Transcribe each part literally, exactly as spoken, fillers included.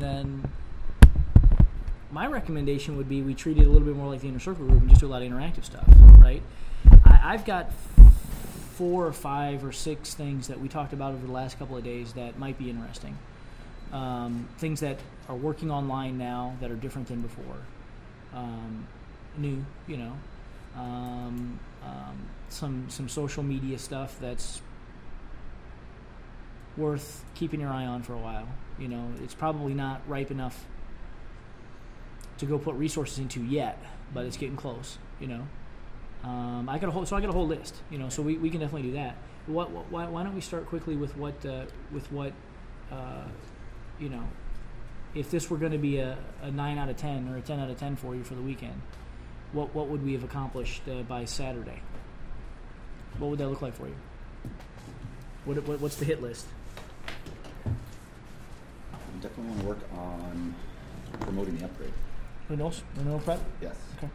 then my recommendation would be we treat it a little bit more like the inner circle group and just do a lot of interactive stuff, right? I, I've got four or five or six things that we talked about over the last couple of days that might be interesting. Um, things that are working online now that are different than before. Um, new, you know. Um, um, some some social media stuff that's worth keeping your eye on for a while. You know, it's probably not ripe enough to go put resources into yet, but it's getting close. You know, um, I got a whole so I got a whole list. You know, so we, we can definitely do that. What, what why why don't we start quickly with what uh, with what uh, you know, if this were going to be a, a nine out of ten or a ten out of ten for you for the weekend, what what would we have accomplished uh, by Saturday? What would that look like for you? What, what what's the hit list? I definitely want to work on promoting the upgrade. Renewals? Renewal prep? Yes. Okay.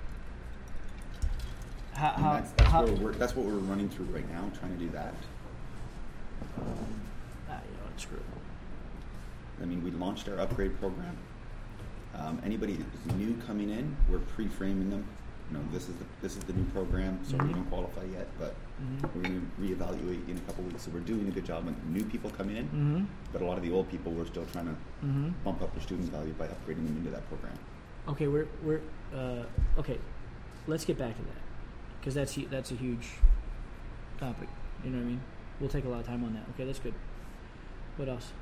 How, And how, that's, that's, how, what we're, that's what we're running through right now, trying to do that. ah, you know, screw it. I mean, we launched our upgrade program. Um, anybody who's new coming in, we're pre-framing them. You know, this is the this is the new program, so Mm-hmm. we don't qualify yet, but Mm-hmm. we're going to reevaluate in a couple weeks. So we're doing a good job on new people coming in, Mm-hmm. but a lot of the old people, we're still trying to Mm-hmm. bump up their student value by upgrading them into that program. Okay, we're we're uh, okay. Let's get back to that because that's hu- that's a huge topic. You know what I mean? We'll take a lot of time on that. Okay, that's good. What else?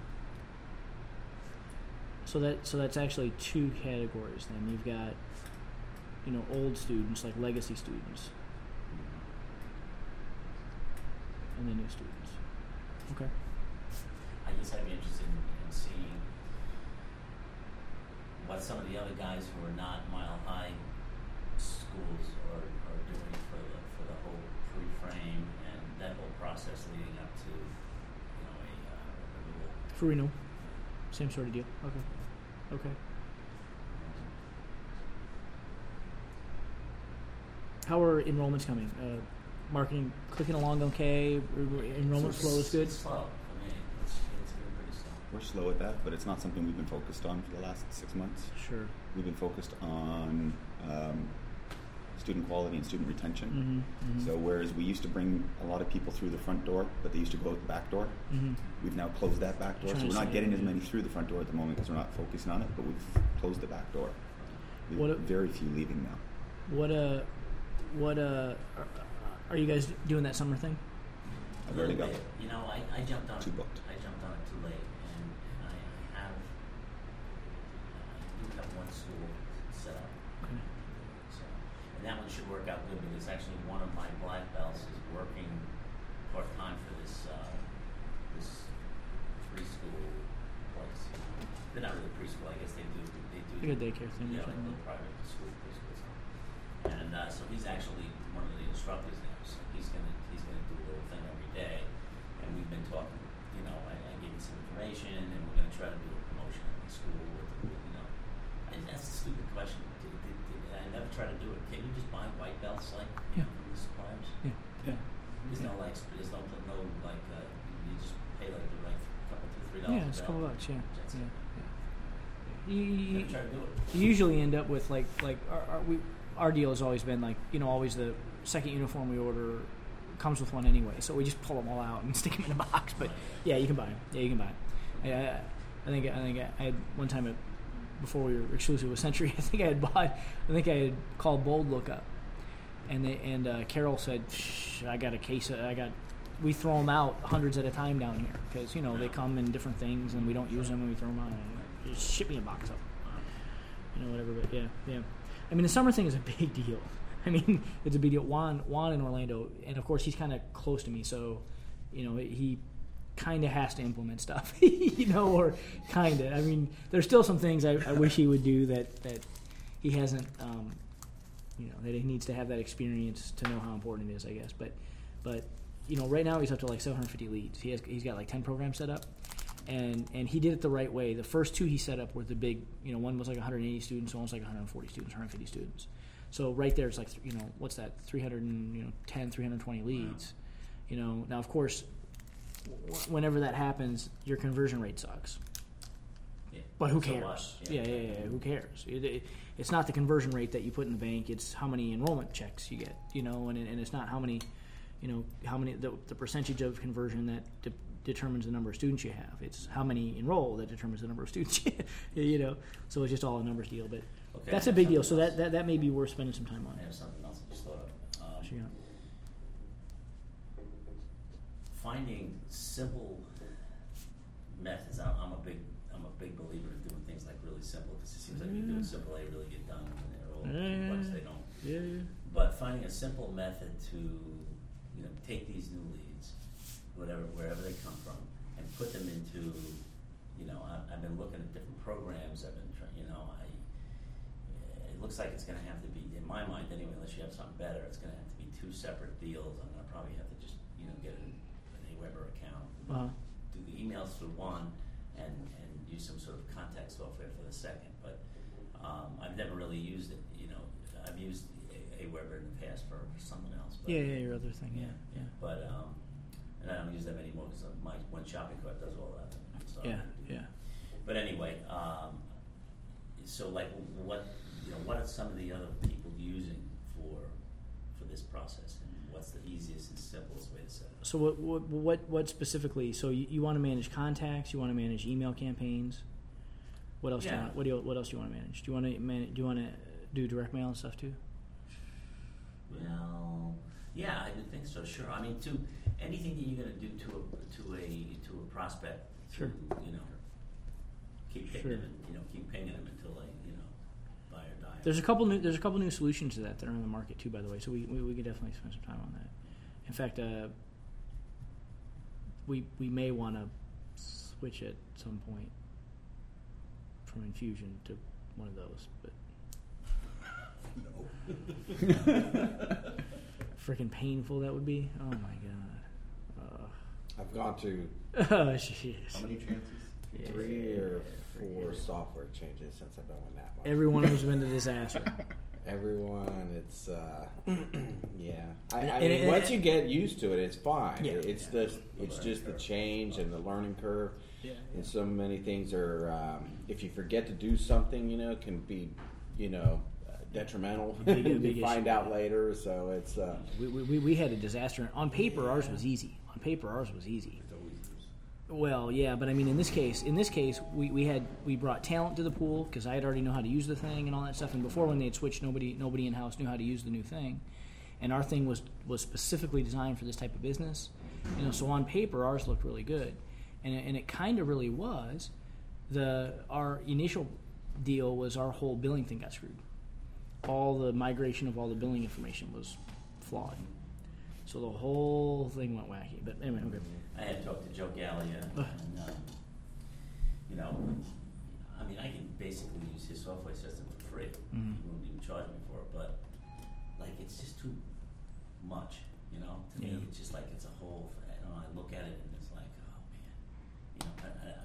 So that so that's actually two categories. Then you've got, you know, old students like legacy students, and then new students. Okay. I guess I'd be interested in, in seeing what some of the other guys who are not Mile High schools are, are doing for the for the whole pre-frame and that whole process leading up to, you know, a uh, renewal. For renewal, same sort of deal. Okay. Okay. How are enrollments coming? Uh, marketing clicking along okay? Enrollment flow is good? It's slow. I mean, it's, it's been pretty slow. We're slow at that, but it's not something we've been focused on for the last six months. Sure. We've been focused on um, student quality and student retention. Mm-hmm, mm-hmm. So whereas we used to bring a lot of people through the front door, but they used to go out the back door, Mm-hmm. we've now closed that back door. Trying So to we're not say, getting as yeah. many through the front door at the moment because we're not focusing on it, but we've closed the back door. We What have a- very few leaving now. What uh, what uh, are, are you guys doing that summer thing? I've A already little got bit. You know, I, I jumped on Too it. booked. I jumped on it too late, and, and I, I have I do have one school set up. Okay. So, and that one should work out good because actually one of my black belts is working part time for this uh, this preschool place. They're not really preschool, I guess they do they do Like a daycare thing or Yeah, like a something. little private school preschool stuff. And uh, so he's actually one of the instructors there. So he's gonna he's gonna do a little thing every day. And we've been talking, you know, I, I gave him some information, and we're gonna try to do a promotion at the school with, with you know. And that's a stupid question. Did, did, did, I never try to do it. Can you just buy white belts like Yeah. from the suppliers? Yeah. Yeah. There's no like, there's no no like, uh, you just pay like the like couple two three dollars. Yeah, it's a couple bucks. Yeah. That's Yeah. it. yeah. You, you, Never try to do it. you usually end up with like like our, our we our deal has always been like, you know, always the second uniform we order comes with one anyway, so we just pull them all out and stick them in a box. But yeah, you can buy them. Yeah, you can buy them. I, I, I think I think I had one time at, before we were exclusive with Century. I think I had bought. I think I had called Bold Look up, and they and uh, Carol said, Shh, "I got a case. Of, I got." We throw them out hundreds at a time down here because you know they come in different things and we don't use them and we throw them out. And just ship me a box of them. You know, whatever. But yeah, yeah. I mean, the summer thing is a big deal. I mean, it's a big deal. Juan, Juan in Orlando, and of course he's kind of close to me, so you know he kind of has to implement stuff, you know, or kind of. I mean, there's still some things I, I wish he would do that that he hasn't. Um, you know, that he needs to have that experience to know how important it is, I guess. But, but you know, right now he's up to like seven hundred fifty leads. He has he's got like ten programs set up. And and he did it the right way. The first two he set up were the big, you know, one was like one hundred eighty students, one was like one hundred forty students, one hundred fifty students. So right there, it's like, you know, what's that, three hundred ten, three hundred twenty leads. You know, now of course, w- whenever that happens, your conversion rate sucks. Yeah. But who So cares? what? Yeah, yeah, yeah, Who cares? It, it, it's not the conversion rate that you put in the bank. It's how many enrollment checks you get. You know, and, and it's not how many, you know, how many the, the percentage of conversion that de- determines the number of students you have. It's how many enroll that determines the number of students. You, you know, so it's just all a numbers deal. But Okay, that's I a have big deal. So something that, else. that that may be worth spending some time on. I have something else I just thought of. Um, Sure. Finding simple methods. I'm, I'm a big, I'm a big believer in doing things like really simple because it seems like you do it simple, they really get done, and they're all Yeah. complex, they don't. Yeah, yeah. But finding a simple method to, you know, take these new leads, whatever, wherever they come from, and put them into, you know, I, I've been looking at different programs. I've been, trying, you know, I. It looks like it's going to have to be, in my mind anyway, unless you have something better, it's going to have to be two separate deals. I'm going to probably have to just, you know, get an, an AWeber account, Uh-huh. do the emails through one, and, and use some sort of contact software for the second. But um, I've never really used it. You know, I've used A- AWeber in the past for someone else. But Yeah, yeah, your other thing. Yeah, yeah. But um, and I don't use them anymore because my one shopping cart does all that. So yeah, yeah. But anyway, um, so like, what you know, what are some of the other people using for for this process, and what's the easiest and simplest way to set it up? So what what what, what specifically? So you, you want to manage contacts? You want to manage email campaigns? What else? Do you Yeah. want, what do you, what else do you want to manage? Do you want to manage, do you want to do direct mail and stuff too? Well, yeah, I would think so. Sure. I mean, to anything that you're going to do to a to a to a prospect, to, Sure. you know, keep pinging Sure. them, and, you know, keep pinging them until they, you know, buy or die. There's a couple new there's a couple new solutions to that that are in the market too, by the way. So we we, we could definitely spend some time on that. In fact, uh, we we may want to switch at some point from Infusion to one of those, but freaking painful that would be. Oh my god. I've gone to Uh, oh jeez. How many chances? Yeah. three or four software changes since I've been on that one. Every one of them's been a disaster. Everyone, it's uh, yeah. I, I And- mean, and- once you get used to it, it's fine. Yeah. It's Yeah. the it's just the change and the learning curve. Yeah. And so many things are. Um, if you forget to do something, you know, can be, you know, uh, detrimental. Big- you big find issue. out later. So it's. Uh, We, we, we had a disaster. On paper, ours was easy. On paper, ours was easy. It's always Well, yeah, but I mean, in this case, in this case, we, we had we brought talent to the pool because I had already know how to use the thing and all that stuff. And before, when they had switched, nobody nobody in house knew how to use the new thing. And our thing was was specifically designed for this type of business. You know, so on paper, ours looked really good, and it, and it kind of really was. The our initial deal was our whole billing thing got screwed. All the migration of all the billing information was flawed. So the whole thing went wacky. But anyway, okay. I had talked to Joe Gallia, Ugh. and um, you know, I mean, I can basically use his software system for free. Mhm. He wouldn't even charge me for it, but like, it's just too much. You know, to Yeah. me, it's just like it's a whole. I don't know. I look at it and it's like, oh man, you know, I, I,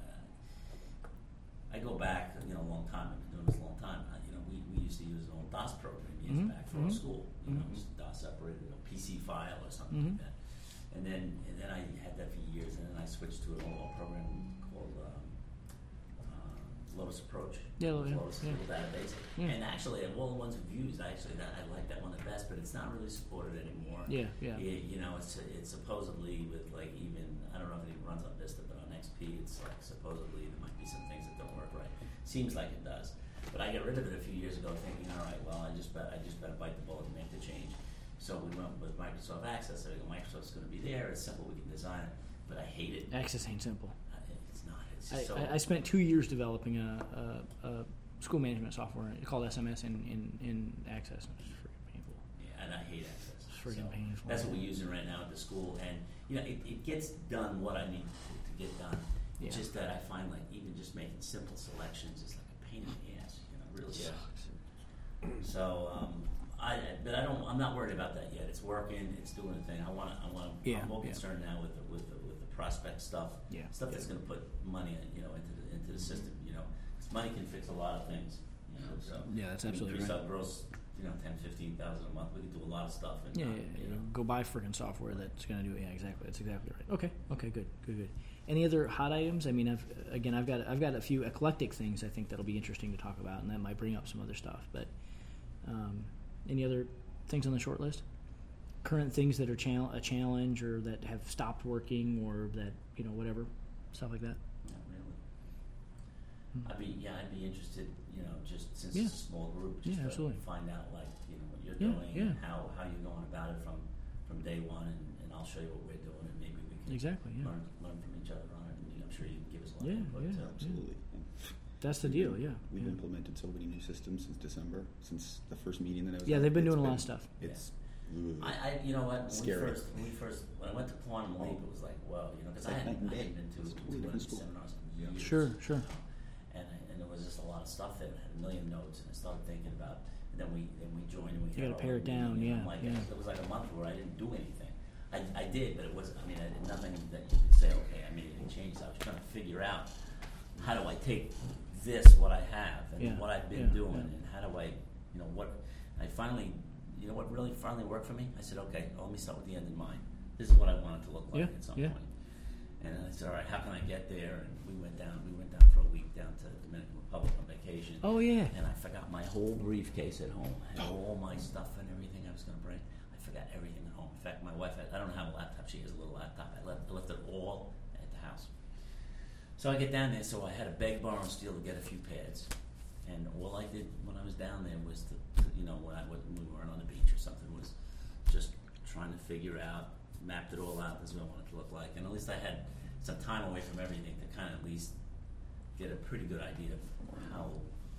I, I go back, you know, a long time. I've been doing this a long time. I, you know, we, we used to use an old DOS program years Mhm. back for Mhm. our school. You know, Mhm. just DOS separated, a P C file or something Mhm. like that. And then, and then I had that for years, and then I switched to an old program called um, uh, Lotus Approach. Yeah, yeah, Lotus yeah. little database. Yeah. And actually, of all the ones we've used, I actually that, I like that one the best, but it's not really supported anymore. Yeah, yeah. It, you know, it's it's supposedly with like even I don't know if it even runs on Vista, but on X P, it's like supposedly there might be some things that don't work right. Seems like it does, but I got rid of it a few years ago, thinking, all right, well, I just bet I just better bite the bullet and make the change. So we went with Microsoft Access. So we go, Microsoft's going to be there. It's simple. We can design it, but I hate it. Access ain't simple. Uh, It's not. It's I, just so. I, I spent two years developing a, a, a school management software called S M S in, in, in Access. It's freaking painful. Yeah, and I hate Access. It's freaking painful. That's what we're using right now at the school, and you know, it, it gets done what I need to, to get done. It's Yeah. just that I find like even just making simple selections is like a pain in the ass. You know, really sucks. So, um, I but I don't. I'm not worried about that yet. It's working. It's doing the thing. I want. I want. Yeah, I'm more yeah. concerned now with the, with the, with the prospect stuff. Yeah. Stuff that's going to put money, you know, into the into the system. You know, 'cause money can fix a lot of things. You know, so Yeah, that's we absolutely increase right. our gross, you know, ten, fifteen thousand a month. We can do a lot of stuff. And Yeah, not, yeah, you yeah. know. Go buy freaking software that's going to do it. Yeah, exactly. That's exactly right. Okay, okay, good, good, good. Any other hot items? I mean, I've, again, I've got I've got a few eclectic things I think that'll be interesting to talk about, and that might bring up some other stuff. But um, any other things on the short list? Current things that are chal- a challenge or that have stopped working or that, you know, whatever, stuff like that? Not really. Hmm. I'd be, yeah, I'd be interested, you know, just since Yeah. it's a small group, just Yeah, to absolutely. find out, like, you know, what you're Yeah, doing yeah. and how, how you're going about it from, from day one, and, and I'll show you what we're doing, and maybe we can Exactly, yeah. learn, learn from each other on it, and I'm sure you can give us a lot Yeah, of input yeah. too. Absolutely. And That's the we've deal, been- yeah. We've yeah. implemented so many new systems since December, since the first meeting that I was Yeah, at. they've been It's doing a lot of stuff. It's I, I, you know what? When Scary. we first, when we first, when I went to Quantum Leap, it was like, whoa, you know, because I Like hadn't, night and I day. hadn't been to It's a too totally many different school. seminars in years. Sure, sure. And I, and there was just a lot of stuff there. It had a million notes, and I started thinking about. And then we, then we joined, and we You had gotta our pare own it down, meeting, and yeah, I'm like, yeah. it was like a month where I didn't do anything. I, I did, but it was, I mean, I did nothing that you could say, okay, I made any changes. I was trying to figure out how do I take this, what I have, and Yeah, what I've been yeah, doing, yeah. and how do I, you know, what I finally, you know, what really finally worked for me. I said, okay, well, let me start with the end in mind. This is what I want it to look like Yeah, at some yeah. point. And then I said, all right, how can I get there? And we went down. We went down for a week down to the Dominican Republic on vacation. Oh, yeah. And I forgot my whole briefcase at home. I had all my stuff and everything I was going to bring. I forgot everything at home. In fact, my wife, had, I don't have a laptop. She has a little laptop. I left, I left it all at the house. So I get down there. So I had to beg, borrow, and steal to get a few pads. And all I did when I was down there was, to, you know, when, I, when we weren't on the beach or something, was just trying to figure out, mapped it all out. This is what I wanted it to look like. And at least I had some time away from everything to kind of at least get a pretty good idea of how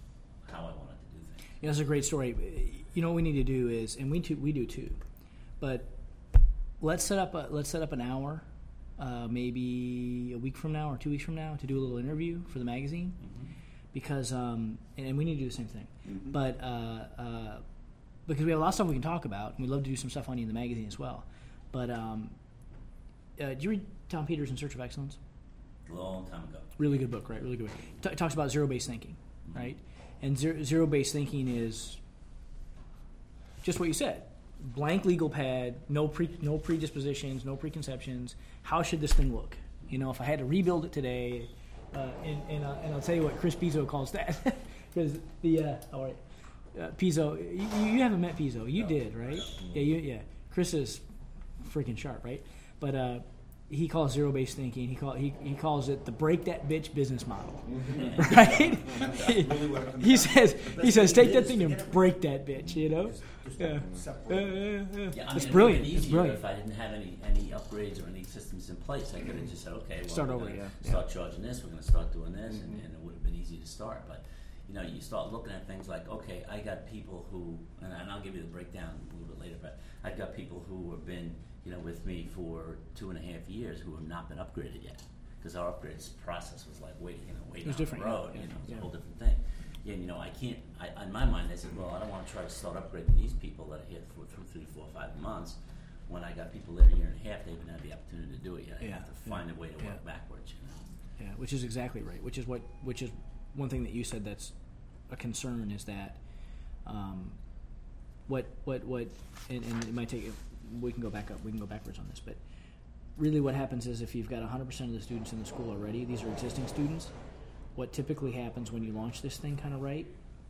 how I wanted to do things. Yeah, that's a great story. You know what we need to do is, and we too, we do too, but let's set up a, let's set up an hour, uh, maybe a week from now or two weeks from now, to do a little interview for the magazine, Mm-hmm. because um, and, and we need to do the same thing. Mhm. But uh, uh, because we have a lot of stuff we can talk about, and we'd love to do some stuff on you in the magazine as well. But um, uh, did you read Tom Peters' In Search of Excellence? A long time ago. Really good book, right? Really good book. T- talks about zero-based thinking, right? And zero, zero-based thinking is just what you said: blank legal pad, no pre, no predispositions, no preconceptions. How should this thing look? You know, if I had to rebuild it today, uh, and and, uh, and I'll tell you what Chris Pizzo calls that, because the uh, all right, uh, Pizzo, you, you haven't met Pizzo, you No. did, right? Yeah, you, yeah. Chris is freaking sharp, right? But uh, he calls zero-based thinking. He call he, he calls it the break that bitch business model, right? he, he says he says take that thing and break that bitch. You know, yeah, yeah, yeah, yeah. Yeah, I It's mean, brilliant. It would have been It's easier brilliant. if I didn't have any, any upgrades or any systems in place. I could have just said, okay, well, Start we're over, gonna yeah, start charging this, we're going to start doing this, and, and it would have been easy to start. But, you know, you start looking at things like, okay, I got people who, and, and I'll give you the breakdown a little bit later, but I've got people who have been, you know, with me for two and a half years who have not been upgraded yet. Because our upgrades process was like waiting, you know, waiting was on different, the yeah, road. yeah, you know, it's yeah. a whole different thing. Yeah, and, you know, I can't. I, in my mind, I said, well, I don't want to try to start upgrading these people that are here for two, three, four, five months. When I got people there a year and a half, they haven't had the opportunity to do it yet. I Yeah, have to yeah, find a way to yeah. work backwards. You know. Yeah, which is exactly right. Which is what which is one thing that you said that's a concern is that um, what what what and, and it might take we can go back up we can go backwards on this, but really what happens is if you've got one hundred percent of the students in the school already, these are existing students. What typically happens when you launch this thing kind of right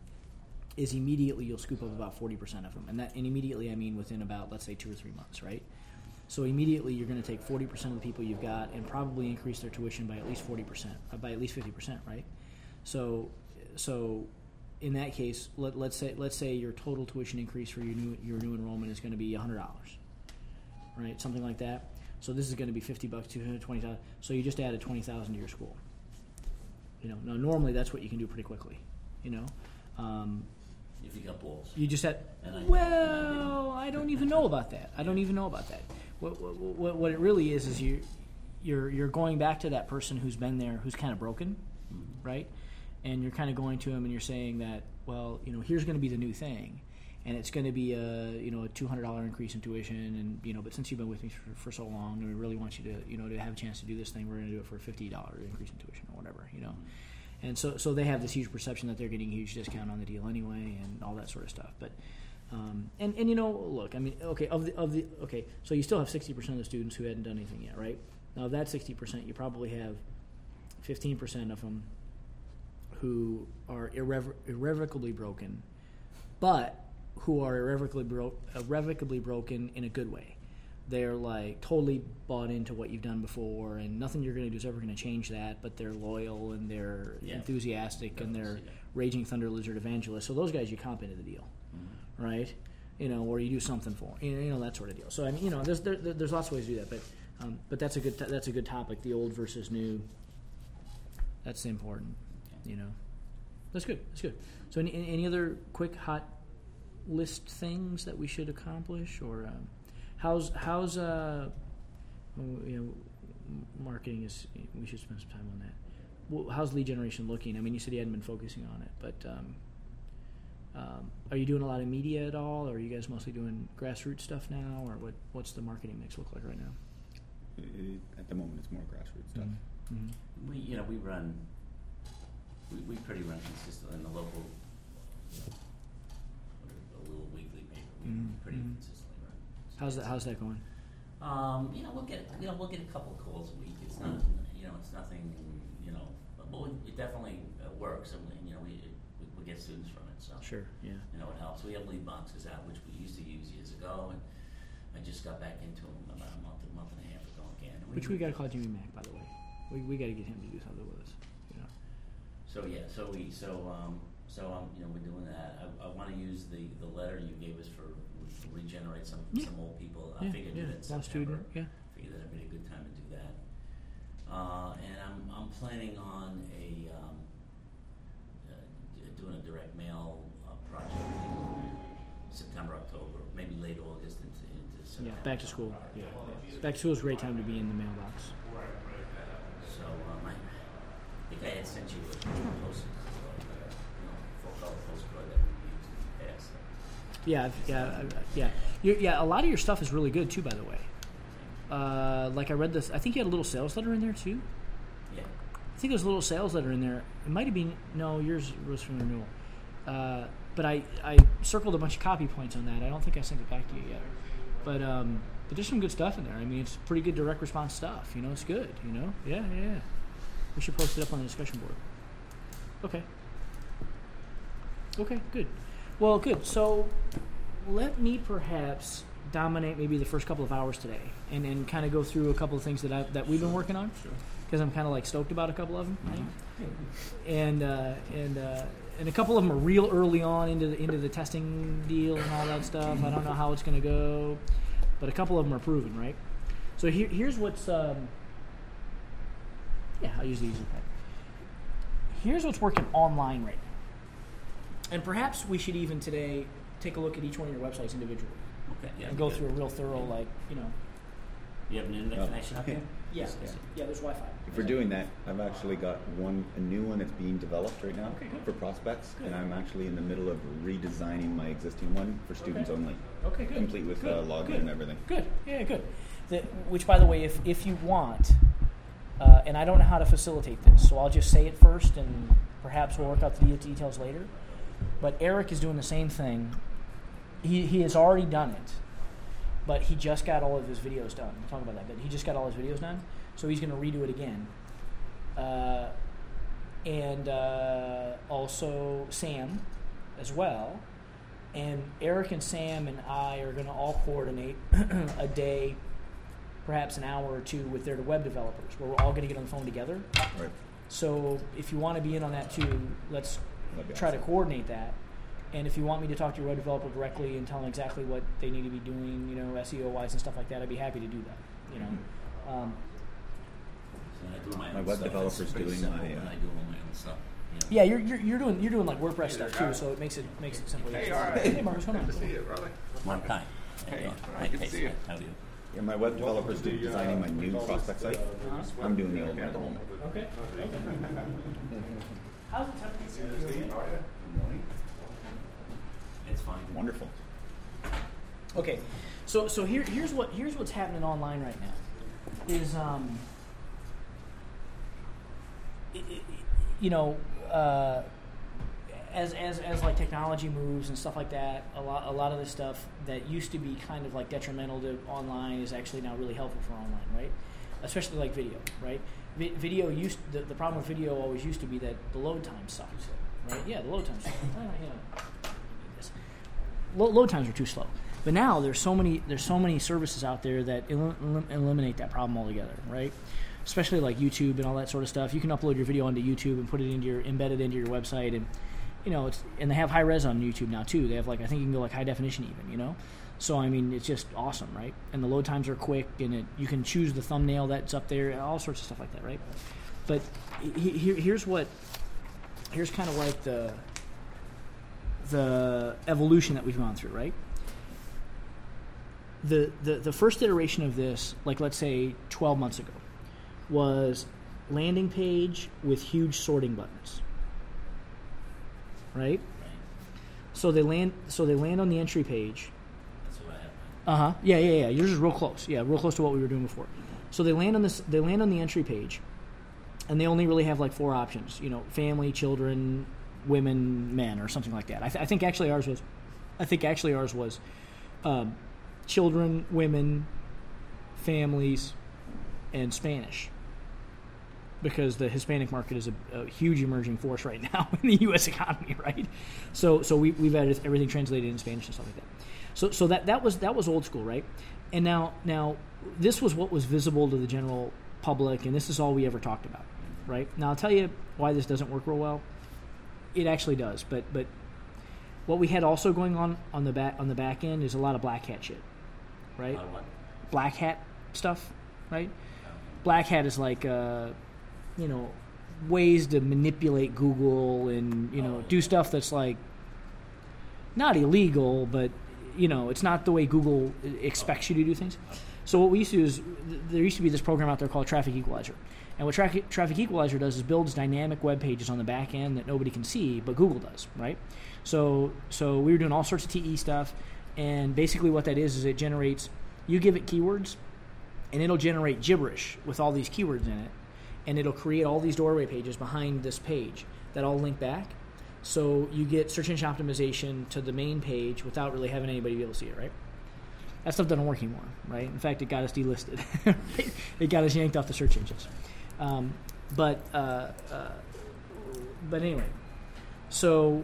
is immediately you'll scoop up about forty percent of them, and that and immediately I mean within about let's say two or three months, right? So immediately you're going to take forty percent of the people you've got and probably increase their tuition by at least forty percent, uh, by at least fifty percent, right? So, so in that case, let, let's say let's say your total tuition increase for your new your new enrollment is going to be one hundred dollars, right? Something like that. So this is going to be fifty bucks, two hundred twenty thousand. So you just added twenty thousand to your school. You know, now normally that's what you can do pretty quickly. You know, um, If you got balls. you just had. And I- Well, I don't even know about that. I don't even know about that. What what, what, what it really is is you you're you're going back to that person who's been there, who's kind of broken, Mm-hmm. right? And you're kind of going to him and you're saying that, well, you know, here's going to be the new thing, and it's going to be a you know a two hundred dollar increase in tuition, and you know, but since you've been with me for, for so long, and we really want you to you know to have a chance to do this thing, we're going to do it for a fifty dollar increase in tuition or whatever, you know. And so, so they have this huge perception that they're getting a huge discount on the deal anyway, and all that sort of stuff. But, um, and and you know, look, I mean, okay, of the of the okay, so you still have sixty percent of the students who hadn't done anything yet, right? Now, of that sixty percent, you probably have fifteen percent of them who are irrevo- irrevocably broken, but who are irrevocably, bro- irrevocably broken in a good way. They're like totally bought into what you've done before, and nothing you're going to do is ever going to change that. But they're loyal and they're Yeah. enthusiastic and they're Yeah. raging thunder lizard evangelists. So those guys you comp into the deal, Mm-hmm. right? You know, or you do something for, you know, you know that sort of deal. So I mean, you know, there's there, there's lots of ways to do that, but um, but that's a good that's a good topic. The old versus new. That's important, you know. That's good. That's good. So any any other quick hot list things that we should accomplish, or um, how's how's uh oh, you know marketing is we should spend some time on that. Well, how's lead generation looking? I mean, you said you hadn't been focusing on it, but um, um, are you doing a lot of media at all, or are you guys mostly doing grassroots stuff now, or what what's the marketing mix look like right now? It- At the moment, it's more grassroots stuff. Mm-hmm. We, you know, we run, we, we pretty run consistently in the local, you know, what is it, a little weekly paper. We Mhm, pretty mhm. consistently run. How's that how's that going? Um, you know, we'll get, you know, we'll get a couple calls a week. It's not, you know, it's nothing, you know, but we, it definitely uh, works, and we, you know, we, we we get students from it. So Sure. Yeah. you know, it helps. We have lead boxes out, which we used to use years ago, and I just got back into them about a month, a month and a half ago again. And Which we got to call Jimmy Mack, by the way. We we got to get him to do something with us. You know. So yeah, so we so um so um you know we're doing that. I, I want to use the, the letter you gave us for re- regenerate some Yeah. some old people. I Yeah, figured yeah. do that in One September. student. Yeah. Figured that'd be a good time to do that. Uh, and I'm I'm planning on a um, uh, d- doing a direct mail uh, project in September, October, maybe late August into into Yeah. September. Back to school. Yeah. Back to school is a great time to be in the mailbox. So um, I think I had sent you a post, uh, you know, full color postcard that we used in the past. Yeah. I've- Yeah. I- Yeah. you yeah. A lot of your stuff is really good too, by the way. Uh, like I read this. I think you had a little sales letter in there too. Yeah. I think there's a little sales letter in there. It might have been no, yours was from renewal. Uh, but I, I circled a bunch of copy points on that. I don't think I sent it back to you yet. But um, but there's some good stuff in there. I mean, it's pretty good direct response stuff. You know, it's good. You know, yeah, yeah. yeah. We should post it up on the discussion board. Okay. Okay, good. Well, good. So let me perhaps dominate maybe the first couple of hours today, and then kind of go through a couple of things that I, that we've been working on. Sure. Because I'm kind of like stoked about a couple of them, right? and uh, and uh, and a couple of them are real early on into the into the testing deal and all that stuff. I don't know how it's going to go, but a couple of them are proven, right? So here, here's what's um, yeah, I'll use the easy pad. Here's what's working online right now, and perhaps we should even today take a look at each one of your websites individually Okay. Yeah. and go good. through a real thorough, like you know, You have an internet Oh. connection up here? yeah, Yeah. yeah. There's Wi-Fi. If we're doing that, I've actually got one, a new one that's being developed right now Okay, good. for prospects, Good. and I'm actually in the middle of redesigning my existing one for students Okay. only, Okay, good. complete with Good. uh, login Good. and everything. Good. Yeah, good. The, which, by the way, if if you want, uh, and I don't know how to facilitate this, so I'll just say it first, and perhaps we'll work out the de- details later. But Eric is doing the same thing. He he has already done it, but he just got all of his videos done. We'll talk about that. But he just got all his videos done, so he's going to redo it again. Uh, and uh, also Sam, as well. And Eric and Sam and I are going to all coordinate a day, perhaps an hour or two, with their web developers, where we're all going to get on the phone together. Right. So if you want to be in on that too, let's That'd be try awesome. to coordinate that. And if you want me to talk to your web developer directly and tell them exactly what they need to be doing, you know, S E O-wise and stuff like that, I'd be happy to do that, you know. Um, So I do my, My own web stuff. developer's It's pretty doing simple, my, and uh, I do all my own stuff. you know. yeah, you're, you're you're doing you're doing like WordPress stuff too, so it makes it makes it simple. Hey, all right. Hey, Mark, what's going on? Good to see you, brother. Mark, hi. How you Hey, doing? all right, Hi, good to Casey. see you. How are you? Yeah, my web developers do designing my new prospect site. Uh-huh. I'm doing the old one at the moment. Okay. How's the temperature? It's fine. Wonderful. Okay, so so here here's what here's what's happening online right now, is um, i- i- you know, uh, as as as like technology moves and stuff like that, a lot a lot of the stuff that used to be kind of like detrimental to online is actually now really helpful for online, right? especially like video, right? Vi- video used the, the problem with video always used to be that the load time sucked, right? Yeah, the load times. Oh, yeah. Load, load times are too slow. But now there's so many there's so many services out there that el- elim- eliminate that problem altogether, right? Especially like YouTube and all that sort of stuff. You can upload your video onto YouTube and put it into your embedded into your website, and you know it's and they have high res on YouTube now too. They have like I think you can go like high definition even, you know. So I mean it's just awesome, right? And the load times are quick, and it, you can choose the thumbnail that's up there, all sorts of stuff like that, right? But he, he, here's what here's kind of like the the evolution that we've gone through, right? The, the the first iteration of this, like let's say twelve months ago, was landing page with huge sorting buttons, right? Right. So they land so they land on the entry page. That's what I have. Uh huh. Yeah, yeah, yeah. Yours is real close. Yeah, real close to what we were doing before. So they land on this. They land on the entry page, and they only really have like four options. You know, family, children, women, men, or something like that. I, th- I think actually ours was. I think actually ours was. Um, Children, women, families, and Spanish, because the Hispanic market is a, a huge emerging force right now in the U S economy, right? So, so we, we've had everything translated in Spanish and stuff like that. So, so that, that was that was old school, right? And now, now this was what was visible to the general public, and this is all we ever talked about, right? Now, I'll tell you why this doesn't work real well. It actually does, but but what we had also going on on the back on the back end is a lot of black hat shit. Right? Uh, what? Black hat stuff, right? Black hat is like, uh, you know, ways to manipulate Google and, you know, Oh. do stuff that's like not illegal, but, you know, it's not the way Google expects you to do things. So what we used to do is th- there used to be this program out there called Traffic Equalizer. And what Traffic, Traffic Equalizer does is builds dynamic web pages on the back end that nobody can see, but Google does, right? So so we were doing all sorts of T E stuff. And basically what that is is it generates, you give it keywords, and it'll generate gibberish with all these keywords in it, and it'll create all these doorway pages behind this page that all link back. So you get search engine optimization to the main page without really having anybody be able to see it, right? That stuff doesn't work anymore, right? In fact, it got us delisted. It got us yanked off the search engines. Um, but uh, uh, but anyway, so...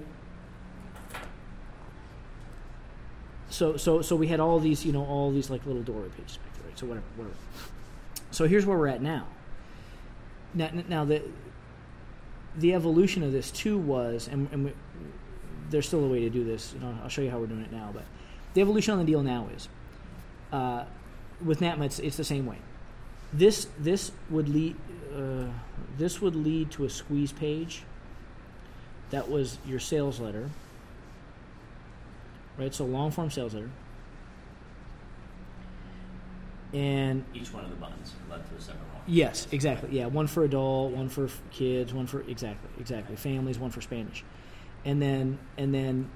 So, so, so we had all these, you know, all these like little doorway pages back there, right? So whatever, whatever. So here's where we're at now. Now, now the the evolution of this too was, and, and we, there's still a way to do this. You know, I'll show you how we're doing it now. But the evolution on the deal now is, uh, with N A T M A, it's, it's the same way. This this would lead uh, this would lead to a squeeze page. That was your sales letter. Right, so long form sales letter, and Each one of the buttons led to a separate one. yes, exactly, yeah, one for adult, one for f- kids, one for exactly, exactly, families, one for Spanish, and then and then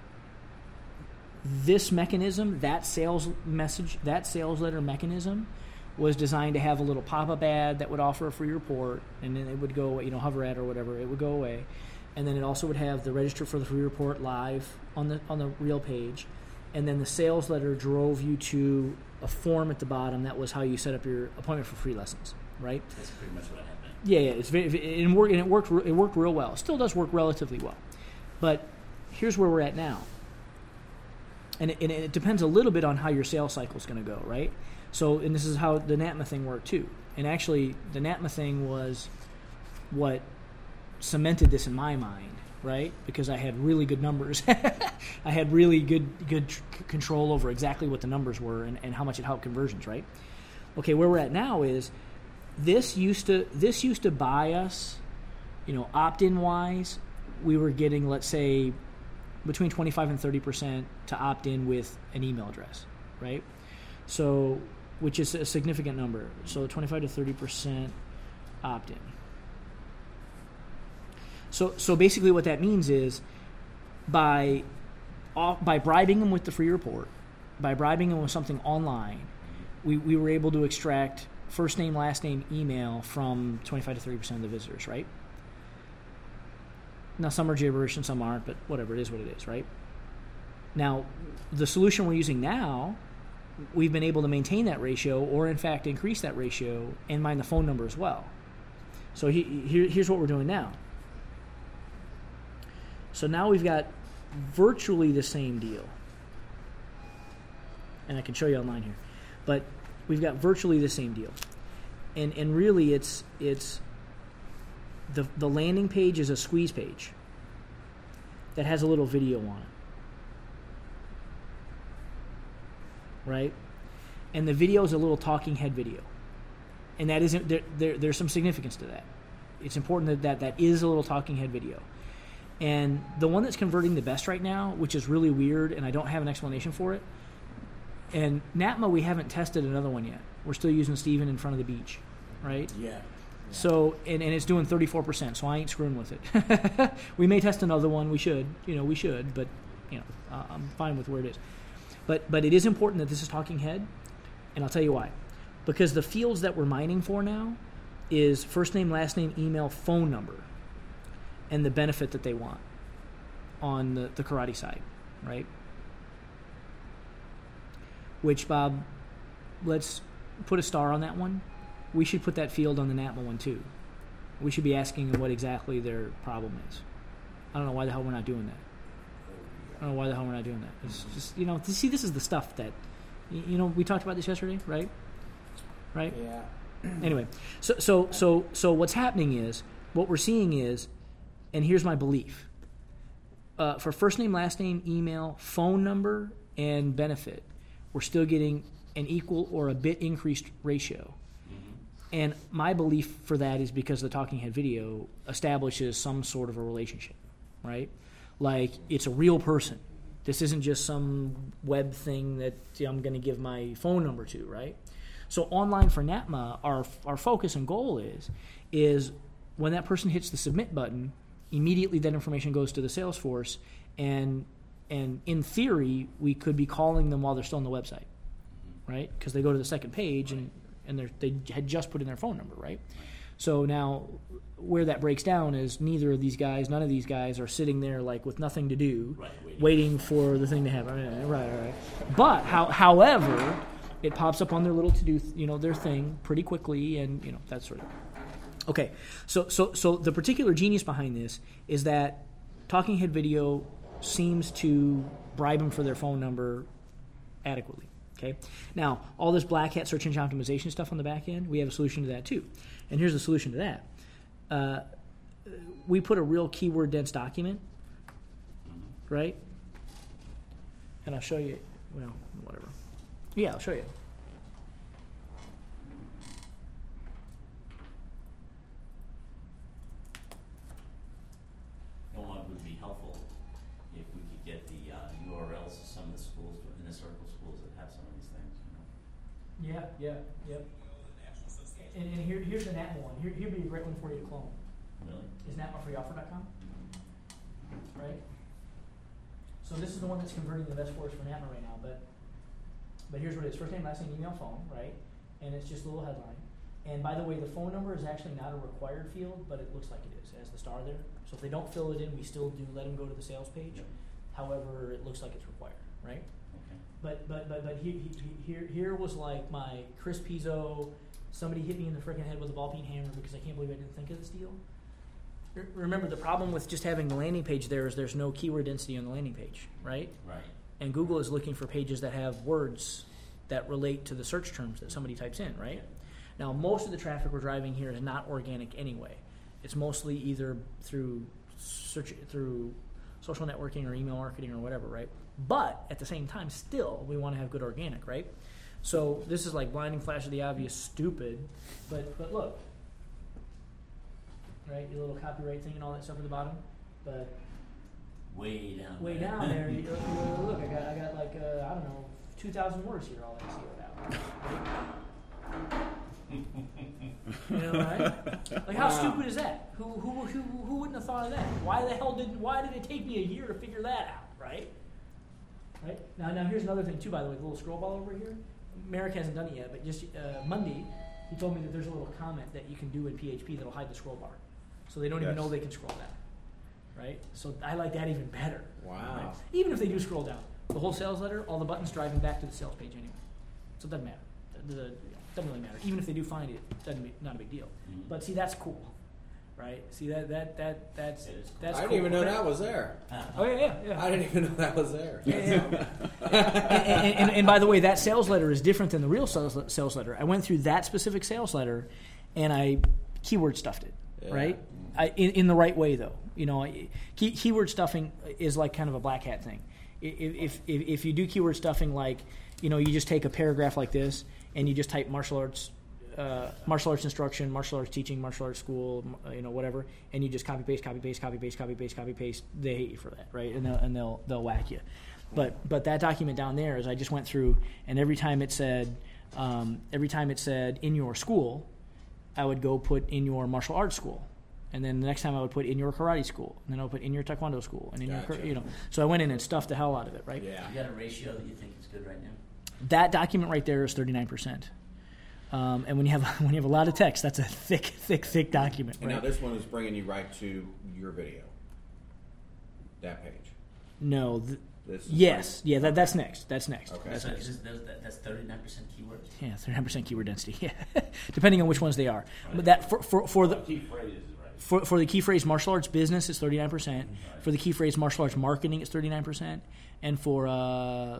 this mechanism, that sales message, that sales letter mechanism, was designed to have a little pop-up ad that would offer a free report, and then it would go, you know, hover ad or whatever, it would go away. And then it also would have the register for the free report live on the on the real page, and then the sales letter drove you to a form at the bottom that was how you set up your appointment for free lessons, right? That's pretty much what happened. Yeah, yeah, it's very it worked and it worked it worked real well. It still does work relatively well, but here's where we're at now, and it, and it depends a little bit on how your sales cycle is going to go, right? So, and this is how the N A T M A thing worked too. And actually, the N A T M A thing was what cemented this in my mind, right? Because I had really good numbers. I had really good good tr- control over exactly what the numbers were and, and how much it helped conversions, right? Okay, where we're at now is this used to this used to buy us, you know, opt-in wise, we were getting, let's say, between twenty-five and thirty percent to opt in with an email address, right? So, which is a significant number. So twenty-five to thirty percent opt in. So, so basically, what that means is, by by bribing them with the free report, by bribing them with something online, we, we were able to extract first name, last name, email from twenty-five to thirty percent of the visitors, right? Now, some are gibberish and some aren't, but whatever, it is what it is, right? Now, the solution we're using now we've been able to maintain that ratio, or in fact increase that ratio, and mine the phone number as well. So he, here, here's what we're doing now. So now we've got virtually the same deal. And I can show you online here. But we've got virtually the same deal. And and really it's it's the the landing page is a squeeze page that has a little video on it. Right? And the video is a little talking head video. And that isn't there, there there's some significance to that. It's important that, that that is a little talking head video. And the one that's converting the best right now, which is really weird, and I don't have an explanation for it, and N A T M A, we haven't tested another one yet. We're still using Steven in front of the beach, right? Yeah. yeah. So, and, and it's doing thirty-four percent, so I ain't screwing with it. We may test another one. We should. You know, we should, but, you know, uh, I'm fine with where it is. But, but it is important that this is talking head, and I'll tell you why. Because the fields that we're mining for now is first name, last name, email, phone number, and the benefit that they want on the, the karate side, right? Which, Bob, let's put a star on that one. We should put that field on the N A T M A one too. We should be asking them what exactly their problem is. I don't know why the hell we're not doing that. I don't know why the hell we're not doing that. It's just, you know, see, this is the stuff that, you know, we talked about this yesterday, right? Right? Yeah. Anyway, so so so so what's happening is, what we're seeing is, and here's my belief. Uh, for first name, last name, email, phone number, and benefit, we're still getting an equal or a bit increased ratio. Mm-hmm. And my belief for that is because the talking head video establishes some sort of a relationship, right? Like, it's a real person. This isn't just some web thing that I'm going to give my phone number to, right? So online for N A T M A, our our focus and goal is, is when that person hits the submit button, immediately that information goes to the Salesforce, and and in theory, we could be calling them while they're still on the website, right? Because they go to the second page and, and they they had just put in their phone number, right? So now where that breaks down is neither of these guys, none of these guys are sitting there like with nothing to do, Right, waiting. waiting for the thing to happen. Right, right, right. But how, however, it pops up on their little to-do, you know, their thing pretty quickly, and, you know, that sort of thing. Okay, so so so the particular genius behind this is that talking head video seems to bribe them for their phone number adequately. Okay, now all this black hat search engine optimization stuff on the back end, we have a solution to that too. And here's the solution to that: uh, we put a real keyword dense document, right? And I'll show you. Well, whatever. Yeah, I'll show you. It would be helpful if we could get the uh, U R Ls of some of the schools, in the circle schools that have some of these things. You know? Yeah, yeah, yep. And, and here, here's the N A T M A one. Here, here'd be a great one for you to clone. Really? Is N A T M A free offer dot com? Right? So this is the one that's converting the best for us for N A T M A right now, but but here's what it is. First name, last name, email, phone, right? And it's just a little headline. And by the way, the phone number is actually not a required field, but it looks like it is. It has the star there. So if they don't fill it in, we still do let them go to the sales page. Yep. However, it looks like it's required, right? Okay. But but but but here here here was like my Chris Pizzo. Somebody hit me in the freaking head with a ball peen hammer because I can't believe I didn't think of this deal. R- remember, the problem with just having the landing page there is there's no keyword density on the landing page, right? Right. And Google is looking for pages that have words that relate to the search terms that somebody types in, right? Yeah. Now, most of the traffic we're driving here is not organic anyway. It's mostly either through search, through social networking or email marketing or whatever, right? But at the same time, still, we want to have good organic, right? So this is like blinding flash of the obvious, stupid, but but look, right? Your little copyright thing and all that stuff at the bottom, but Way down. way there. down there, you, you, look, I got I got like uh, I don't know, two thousand words here, all that zeroed out. You know, right? Like, how Wow. stupid is that? Who, who who who wouldn't have thought of that? Why the hell didn't? Why did it take me a year to figure that out? Right? Right? Now, now here's another thing too. By the way, the little scroll ball over here. Merrick hasn't done it yet, but just uh, Monday, he told me that there's a little comment that you can do in P H P that'll hide the scroll bar, so they don't even Yes. know they can scroll down. Right? So I like that even better. Wow. Right? Even if they do scroll down, the whole sales letter, all the buttons driving back to the sales page anyway. So it doesn't matter. The, the, doesn't really matter. Even if they do find it, it doesn't be, not a big deal. Mhm. But see, that's cool, right? See that that that that's It is cool. that's I cool. didn't even know that was there. Oh yeah, yeah, yeah. I didn't even know that was there. Yeah, yeah. and, and, and by the way, that sales letter is different than the real sales, sales letter. I went through that specific sales letter, and I keyword stuffed it, Yeah. right? I, in, in the right way, though. You know, key, keyword stuffing is like kind of a black hat thing. If, if if you do keyword stuffing, like, you know, you just take a paragraph like this and you just type martial arts, uh, martial arts instruction, martial arts teaching, martial arts school, you know, whatever, and you just copy paste, copy paste, copy paste, copy paste, copy paste. They hate you for that, right? And they'll and they'll they'll whack you. But but that document down there is I just went through, and every time it said um, every time it said in your school, I would go put in your martial arts school. And then the next time I would put in your karate school, and then I would put in your taekwondo school, and in Gotcha. your, you know. So I went in and stuffed the hell out of it, right? Yeah. You got a ratio that you think is good right now? That document right there is thirty-nine percent. Um, and when you have when you have a lot of text, that's a thick, thick, thick document. And Right? now this one is bringing you right to your video. That page. No. Th- This is yes. Yeah. That, that's next. That's next. Okay. That's So next. is this, that, that's thirty-nine percent keywords? Yeah, thirty-nine percent keyword density. Yeah, depending on which ones they are. But that for for, for the Key phrases, right? For, for the key phrase martial arts business, it's thirty-nine percent. For the key phrase martial arts marketing, it's thirty-nine percent. And for uh,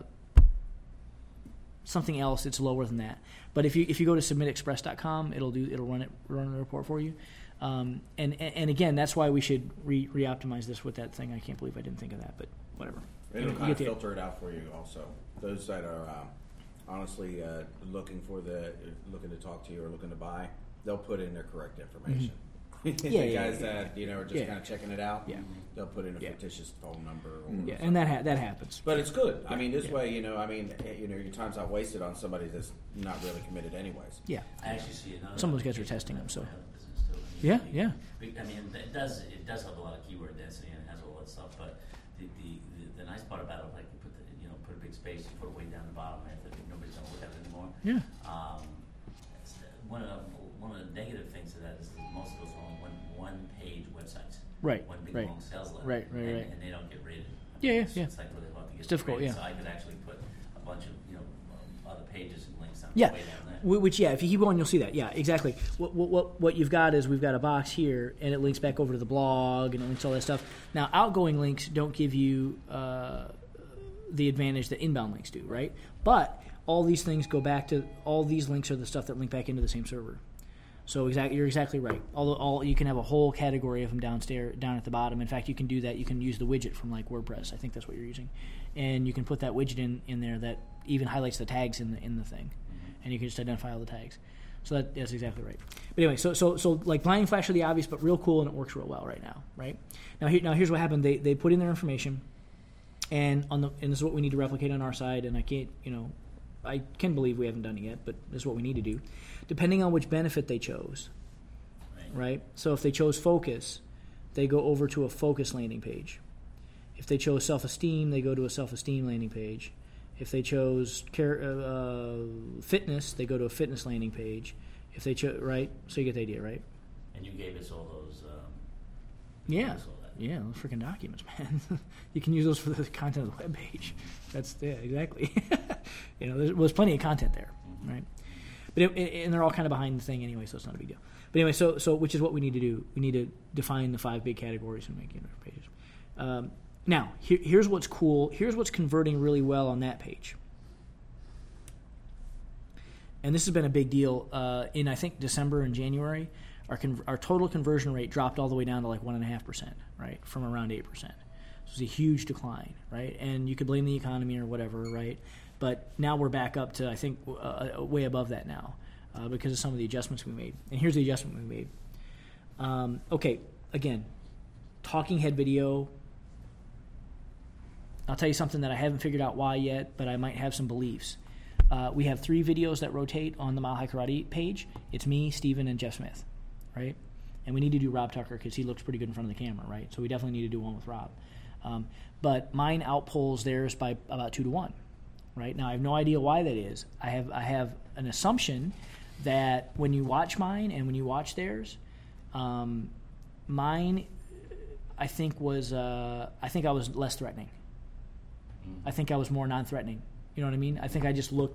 something else, it's lower than that. But if you if you go to submit express dot com, it'll do it'll run it run the report for you. Um, and, and and again, that's why we should re re-optimize this with that thing. I can't believe I didn't think of that, but whatever. It'll You kind get of the- filter it out for you also. Those that are um, honestly uh, looking for the looking to talk to you or looking to buy, they'll put in their correct information. the Mm-hmm. Yeah, yeah, guys yeah, that you know are just yeah. kind of checking it out, Yeah. they'll put in a Yeah. fictitious phone number. Or Yeah, and that ha- that happens. But it's good. I mean, this Yeah. way, you know, I mean, eh, you know, your time's not wasted on somebody that's not really committed, anyways. Yeah. I actually see another. Some of those guys are application testing them, for so. the health business too. I Yeah, mean, yeah. we- I mean, it does it does have a lot of keyword density and it has all that stuff. But the the, the, the nice part about it, like you put the you know put a big space, you put it way down the bottom, right? That nobody's gonna look at it anymore. Yeah. Um, it's the- one of the, one of the negative things to that is that most of those are only one one page websites. Right, One big right. long sales letter. Right, right, and, right. And they don't get rated. I Yeah, mean, yeah, it's, yeah. It's like really hard to get It's difficult, rated. yeah. So I could actually put a bunch of you know um, other pages and links on Yeah, way down there. Wh- which yeah, if you keep going, you'll see that. Yeah, exactly. What, what what what you've got is we've got a box here, and it links back over to the blog, and it links to all that stuff. Now, outgoing links don't give you uh, the advantage that inbound links do, right? But all these things go back to all these links are the stuff that link back into the same server. So exactly, you're exactly right. Although all you can have a whole category of them downstairs, down at the bottom. In fact, you can do that. You can use the widget from like WordPress. I think that's what you're using, and you can put that widget in, in there that even highlights the tags in the in the thing, and you can just identify all the tags. So that, that's exactly right. But anyway, so so so like blinding flash are the obvious, but real cool, and it works real well right now. Right now, here now here's what happened. They they put in their information, and on the and this is what we need to replicate on our side. And I can't you know. I can believe we haven't done it yet, but this is what we need to do. Depending on which benefit they chose, right? So if they chose focus, they go over to a focus landing page. If they chose self-esteem, they go to a self-esteem landing page. If they chose care, uh, uh, fitness, they go to a fitness landing page. If they chose, right? So you get the idea, right? And you gave us all those. Um, Yeah. That's all that. Yeah, those freaking documents, man. You can use those for the content of the web page. That's yeah, exactly. you know, there's, well, there's plenty of content there, Mm-hmm. right? But it, it, and they're all kind of behind the thing anyway, so it's not a big deal. But anyway, so so which is what we need to do. We need to define the five big categories and make it different pages. Um, now, here, here's what's cool. Here's what's converting really well on that page. And this has been a big deal uh, in I think December and January. Our con- our total conversion rate dropped all the way down to like one and a half percent, right, from around eight percent. So it's a huge decline, right? And you could blame the economy or whatever, right? But now we're back up to I think uh, way above that now uh, because of some of the adjustments we made. And here's the adjustment we made. Um, okay, again, talking head video. I'll tell you something that I haven't figured out why yet, but I might have some beliefs. Uh, we have three videos that rotate on the Mile High Karate page. It's me, Steven, and Jeff Smith, right? And we need to do Rob Tucker because he looks pretty good in front of the camera, right? So we definitely need to do one with Rob. Um, but mine outpulls theirs by about two to one, right? Now I have no idea why that is. I have I have an assumption that when you watch mine and when you watch theirs, um, mine I think was uh, I think I was less threatening. I think I was more non-threatening. You know what I mean? I think I just looked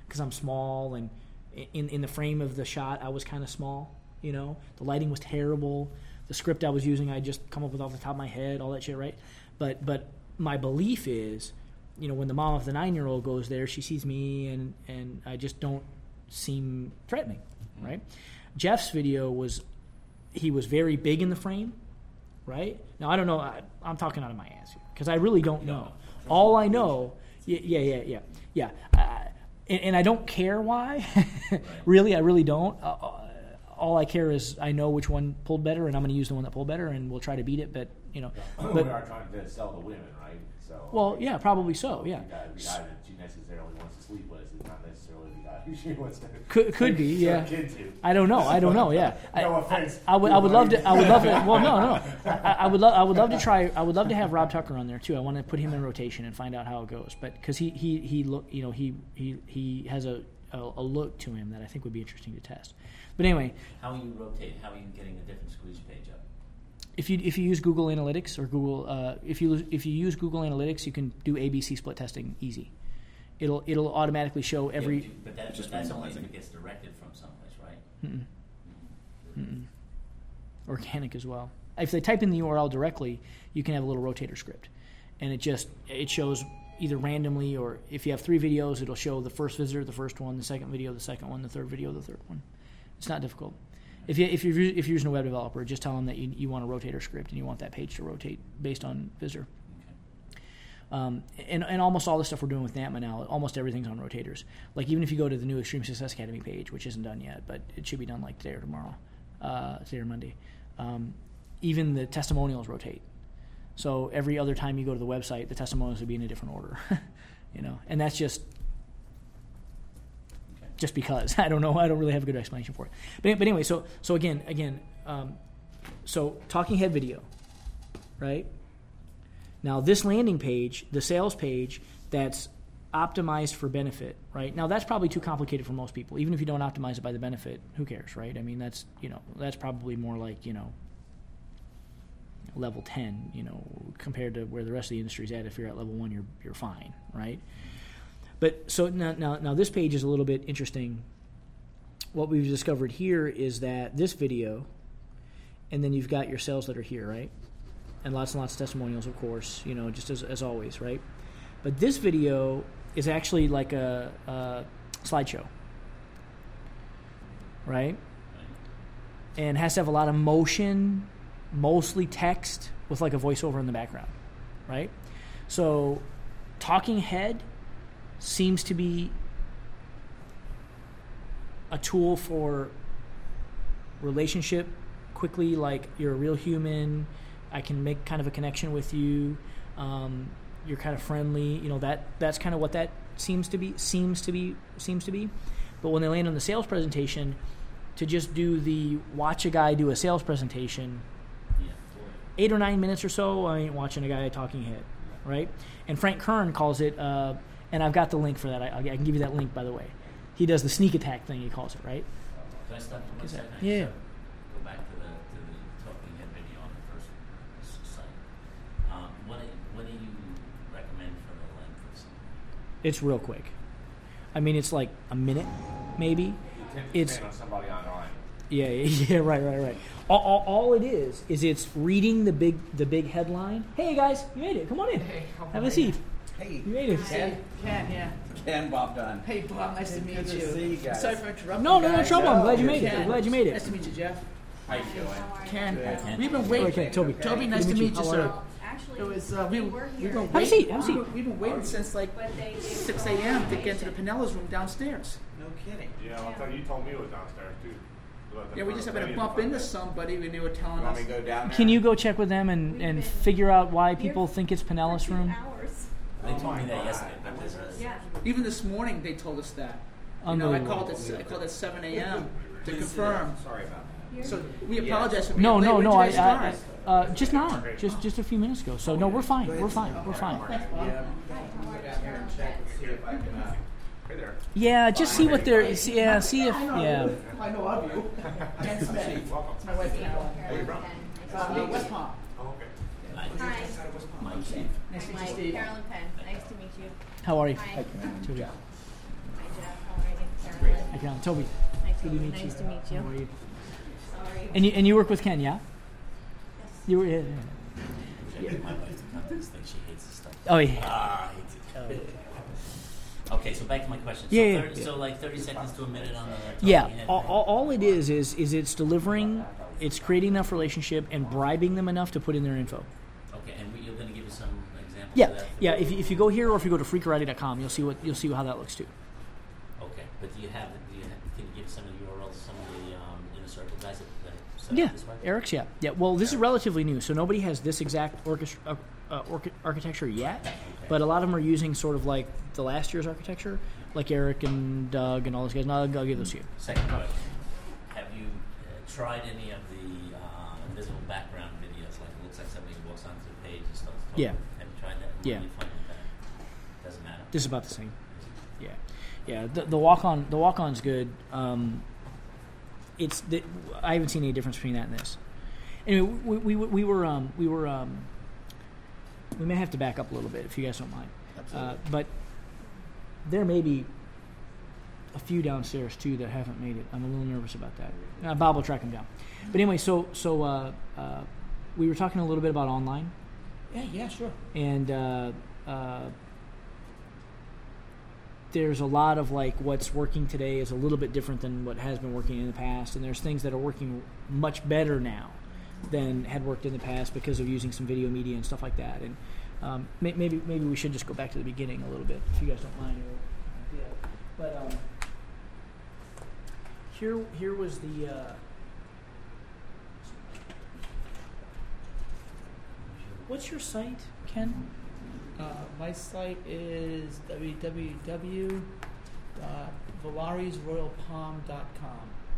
because I'm small, and in in the frame of the shot I was kind of small. You know, the lighting was terrible. The script I was using, I just come up with off the top of my head, all that shit, right? But but my belief is, you know, when the mom of the nine-year-old goes there, she sees me, and, and I just don't seem threatening, right? Jeff's video was, he was very big in the frame, right? Now, I don't know. I, I'm talking out of my ass here because I really don't know. All I know, yeah, yeah, yeah, yeah. yeah. Uh, and, and I don't care why. Really, I really don't. Uh, all I care is I know which one pulled better, and I'm going to use the one that pulled better, and we'll try to beat it. But you know, but but we are trying to sell the women, right? So well, yeah, probably so. Yeah, the guy, the guy that she necessarily wants to sleep with is not necessarily the guy who she wants to. Could could be, show yeah. a kid to. I don't know. I don't know. Yeah. No I, offense. I, I would. I would love to. I would love to. Well, no, no. I, I would love. I would love to try. I would love to have Rob Tucker on there too. I want to put him in rotation and find out how it goes. But because he he he look, you know, he he he has a, a a look to him that I think would be interesting to test. But anyway, How are you rotate? How are you getting a different squeeze page up? if you if you use Google Analytics or Google uh, if you if you use Google Analytics, you can do A B C split testing easy. It'll it'll automatically show every. Yeah, but, that, Just but that's only if randomizing. it gets directed from someplace, right? Mm-mm. Mm-mm. Organic as well. If they type in the U R L directly, you can have a little rotator script, and it just it shows either randomly, or if you have three videos, it'll show the first visitor, the first one, the second video, the second one, the third video, the third one. It's not difficult. If you if you're if you're using a web developer, just tell them that you you want a rotator script and you want that page to rotate based on visitor. Okay. Um, and, and almost all the stuff we're doing with N A T M A now, almost everything's on rotators. Like even if you go to the new Extreme Success Academy page, which isn't done yet, but it should be done like today or tomorrow, uh, today or Monday, um, even the testimonials rotate. So every other time you go to the website, the testimonials would be in a different order, you know, and that's just Okay. just because. I don't know. I don't really have a good explanation for it. But, but anyway, so so again, again, um, so talking head video, right? Now this landing page, the sales page, that's optimized for benefit, right? Now that's probably too complicated for most people. Even if you don't optimize it by the benefit, who cares, right? I mean, that's you know that's probably more like you know level ten, you know, compared to where the rest of the industry's at. If you're at level one, you're you're fine, right? But so now, now, now this page is a little bit interesting. What we've discovered here is that this video, and then you've got your sales that are here, right? And lots and lots of testimonials, of course, you know, just as, as always, right? But this video is actually like a, a slideshow, right? And has to have a lot of motion, mostly text with like a voiceover in the background, right? So talking head seems to be a tool for relationship quickly, like you're a real human, I can make kind of a connection with you, um, you're kind of friendly, you know, that that's kind of what that seems to be seems to be seems to be. But when they land on the sales presentation, to just do the watch a guy do a sales presentation, Yeah. Boy. eight or nine minutes or so, I ain't watching a guy talking head, right? And Frank Kern calls it, uh, and I've got the link for that. I, I can give you that link, by the way. He does the sneak attack thing, he calls it, right? Can I stop for one Is that- second? yeah. So go back to the to the talking head video on the first s- site. Um, what do, what do you recommend for the length of something? It's real quick. I mean, it's like a minute, maybe. You tend to It's- stand on somebody online. Yeah, yeah, yeah, right, right, right. All, all, all it is is it's reading the big the big headline. Hey guys, you made it. Come on in. Hey, how Have are a seat. Hey, You made it. Ken, Ken, yeah. Ken, Bob Dunn. Hey, Bob, nice to meet Good to you. see you guys. Sorry for interrupting. No, no, no guys. trouble. I'm glad you No, made it. Ken, I'm glad you made it. Nice to meet you, Jeff. How you feeling? Ken, Good. we've been waiting. Okay, Toby. Toby, nice to Good meet you, How are sir. you? Actually, It was uh, we we were we've here, been Have a waiting. seat, have a seat. We've been- We've been waiting since like but they didn't six want a.m. to get to the information. Pinellas room downstairs. No kidding. Yeah, I thought you told me it was downstairs too. But Yeah, we just happened to bump into somebody when they were telling You want us. me to go down there? Can you go check with them and, We've and been figure out why here people think it's for Pinellas two room? hours. They told me that yesterday, but there's a Yeah. Even this morning, they told us that. You know, I Unbelievable. called it. I called at seven a.m. to confirm. Sorry about that. So we apologize for being No, late. no, When no. did I, you I, guys I uh, just now, just just a few minutes ago. So no, we're fine. We're fine. We're fine. start? Thanks, Bob. Yeah, go down here and check and see if I can. Uh, Hey there. Yeah, just see what they're. See, yeah, see if. Yeah. I know of you. Ken Smith. Welcome. It's my wife, Carolyn. Where you from? Uh, no, West Palm. Oh, okay. Mike. Hi, Mike. Nice to I'm meet you, Mike, Steve. Carolyn Penn. Nice to meet you. How are you? Hi. Hi, Toby. Jeff. How are Great. Hi, Carolyn. Toby. Nice, Good to meet nice you. to meet you. How are you? Sorry. And you and you work with Ken, yeah? Yes. You were. Yeah, yeah. I get my wife to come to this thing. She hates this stuff. Oh yeah. Ah, I hate it. Okay, so back to my question. So, Yeah, yeah, thirty, yeah. so like thirty seconds to a minute on the talking Yeah, head all, thing? all, all it is is is it's delivering, it's creating enough relationship and bribing them enough to put in their info. Okay, and we- you're going to give us some examples Yeah, of that? yeah. If you, if you go here or if you go to free karate dot com, you'll see what you'll see how that looks too. Okay, but do you have, do you have, can you give some of the U R Ls, some of the um, inner circle guys that, that set Yeah, up this way? Eric's. Yeah, yeah. Well, this is relatively new, so nobody has this exact orchestra, uh, uh, orch- architecture yet. But a lot of them are using sort of like the last year's architecture, like Eric and Doug and all those guys. Now I'll give those to you. Second question. Have you uh, tried any of the uh, invisible background videos? Like it looks like somebody walks onto the page and starts talking. Yeah. Have you tried that? What Yeah. do you find with that? Doesn't matter. This is about the same. Yeah, yeah. The, the walk on, the walk on's good. Um, it's the, I haven't seen any difference between that and this. Anyway, we we, we, we were um, we were um, we may have to back up a little bit if you guys don't mind. Absolutely. Uh, but there may be a few downstairs too that haven't made it. I'm a little nervous about that. Uh, Bob will track them down. But anyway, so so uh, uh, we were talking a little bit about online, Yeah, yeah, sure. and uh, uh, there's a lot of like what's working today is a little bit different than what has been working in the past, and there's things that are working much better now than had worked in the past because of using some video media and stuff like that. And um, may, maybe maybe we should just go back to the beginning a little bit, if you guys don't mind. Yeah. But um, here here was the. Uh, what's your site, Ken? Uh, my site is w w w dot valaris royal palm dot com.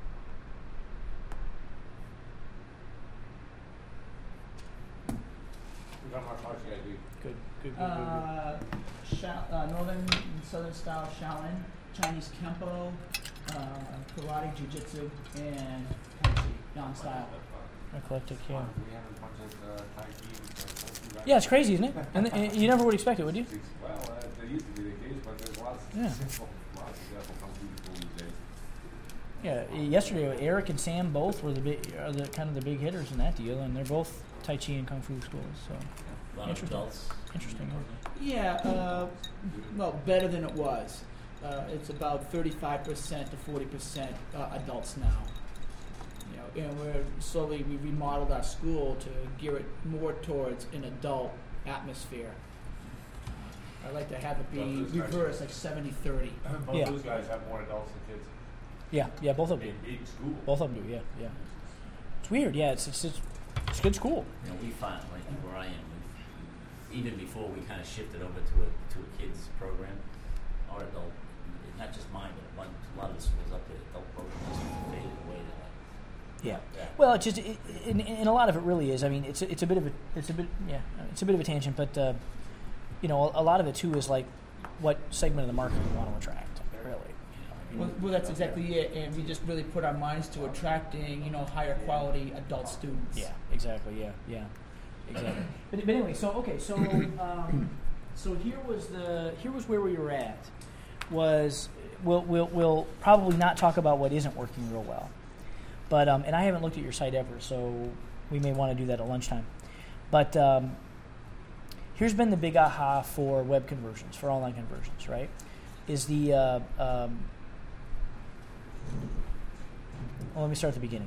We got my project I D. Good, good, good, Uh, Sha- uh, Northern and Southern style Shaolin, Chinese Kempo, uh, karate, jiu-jitsu, and Tai Chi, Yang style. Eclectic, yeah. We have a bunch of uh, Thai teams. Uh, Yeah, it's crazy, isn't it? And, and you never would expect it, would you? Well, uh, there used to be the case, but there's lots, Yeah. lots of examples from people these days. Yeah. Yesterday, Eric and Sam both were the big, are the kind of the big hitters in that deal, and they're both Tai Chi and Kung Fu schools. So A lot of Interesting. adults. interesting. Yeah, uh, well, better than it was. Uh, it's about thirty-five percent to forty percent uh, adults now. You know, and we're slowly we remodeled our school to gear it more towards an adult atmosphere. I like to have it be Well, those guys- reversed, like seventy thirty. Both Yeah. those guys have more adults than kids. Yeah, yeah, both of them In do. big school. Both of them do. Yeah, yeah. It's weird. Yeah, it's it's it's, it's good school. You know, we find, like where I am, we, even before we kind of shifted over to a to a kids program, our adult, not just mine, but a, bunch, a lot of the schools up there, adult programs just faded away. To like, Yeah. Yeah. Well, it just it, and, and a lot of it really is. I mean, it's a, it's a bit of a it's a bit yeah it's a bit of a tangent, but uh, you know, a, a lot of it too is like what segment of the market you want to attract. Really. You know, Well, well, that's exactly it, and we just really put our minds to attracting, you know, higher quality adult students. Yeah, exactly. Yeah, yeah, exactly. but, but anyway, so okay, so um, so here was the here was where we were at. Was we'll we'll we'll probably not talk about what isn't working real well, but um, and I haven't looked at your site ever, so we may want to do that at lunchtime. But um, here's been the big aha for web conversions, for online conversions, right? Is the uh, um, well, let me start at the beginning.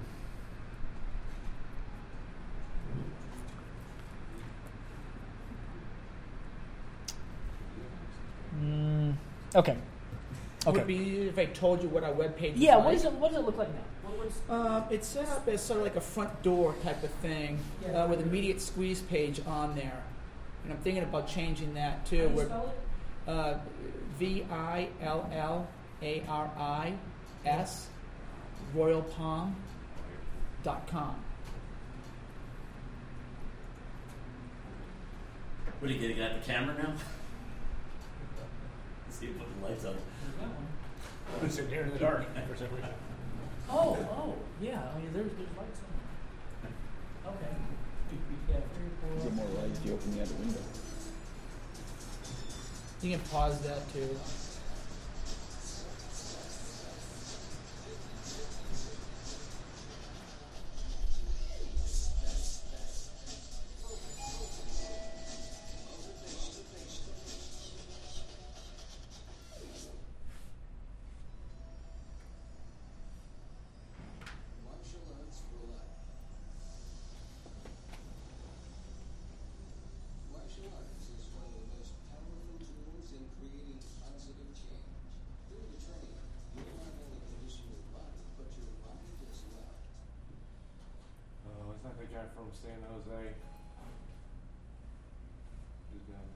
Mm, okay. Would Okay. be if I told you what our webpage is Yeah. like. What is it? What does it look like now? What, what's, Um, it's set up as sort of like a front door type of thing, Yeah. uh, with immediate squeeze page on there, and I'm thinking about changing that how too. do you Where, spell it? uh, V I L L A R I S royal palm dot com. what are you getting at the camera now? See, put the lights on. I'm sitting here in the dark for some reason. Oh, oh, yeah. I mean, there's there's lights on. Okay. Yeah, three, Is four. it more light if you open the other window? You can pause that too. from San Jose. Is that,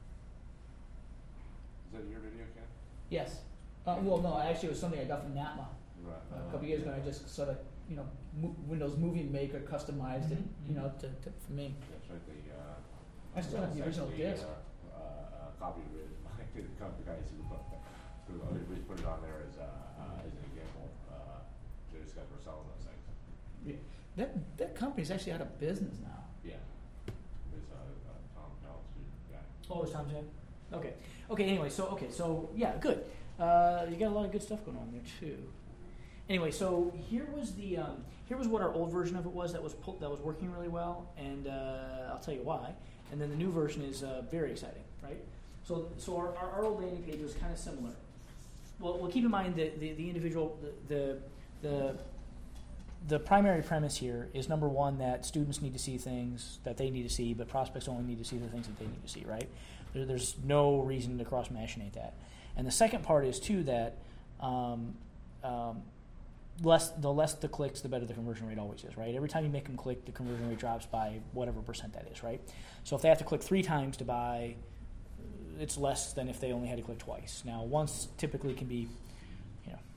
is that your video, Ken? Yes. Uh, well, no, actually, it was something I got from NATMA Right. uh, a couple years ago. I just sort of, you know, mo- Windows Movie Maker customized it, Mhm, you mhm. know, to, to for me. That's right. The uh, I still have the that's original actually, disc. Uh, uh, uh, copy of it. I did the company guys who put, who always put it on there as uh, uh, as an example. Uh, just because we're selling those things. Yeah. That that company's actually out of business now. Yeah. It's uh, uh, Tom Phelps, who guy. Oh, it's Tom Jen. Okay. Okay. Anyway, so okay, so yeah, good. Uh, you got a lot of good stuff going on there too. Anyway, so here was the um, here was what our old version of it was that was pull, that was working really well, and uh, I'll tell you why. And then the new version is uh, very exciting, right? So so our, our, our old landing page was kind of similar. Well, well, keep in mind that the, the individual the, the the the primary premise here is number one that students need to see things that they need to see, but prospects only need to see the things that they need to see, right? There, there's no reason to cross machinate that. And the second part is too that um, um, less the less the clicks, the better the conversion rate always is, right? Every time you make them click, the conversion rate drops by whatever percent that is, right? So if they have to click three times to buy, it's less than if they only had to click twice. Now, once typically can be, you know,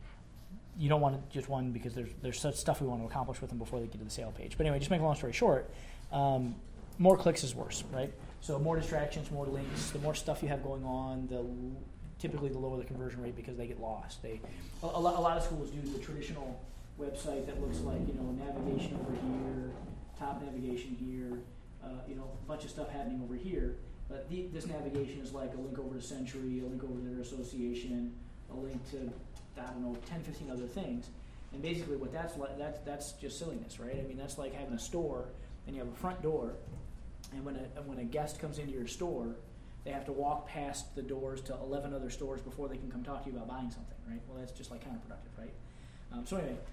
you don't want just one because there's there's such stuff we want to accomplish with them before they get to the sale page. But anyway, just make a long story short, um, more clicks is worse, right? So more distractions, more links, the more stuff you have going on, the typically the lower the conversion rate because they get lost. They a, a, lot, a lot of schools do the traditional website that looks like, you know, navigation over here, top navigation here, uh, you know, a bunch of stuff happening over here. But the, this navigation is like a link over to Century, a link over to their association, a link to, I don't know, ten, fifteen other things. And basically what that's like, that's, that's just silliness, right? I mean, that's like having a store and you have a front door, and when a, when a guest comes into your store, they have to walk past the doors to eleven other stores before they can come talk to you about buying something, right? Well, that's just like counterproductive, right? Um, so anyway,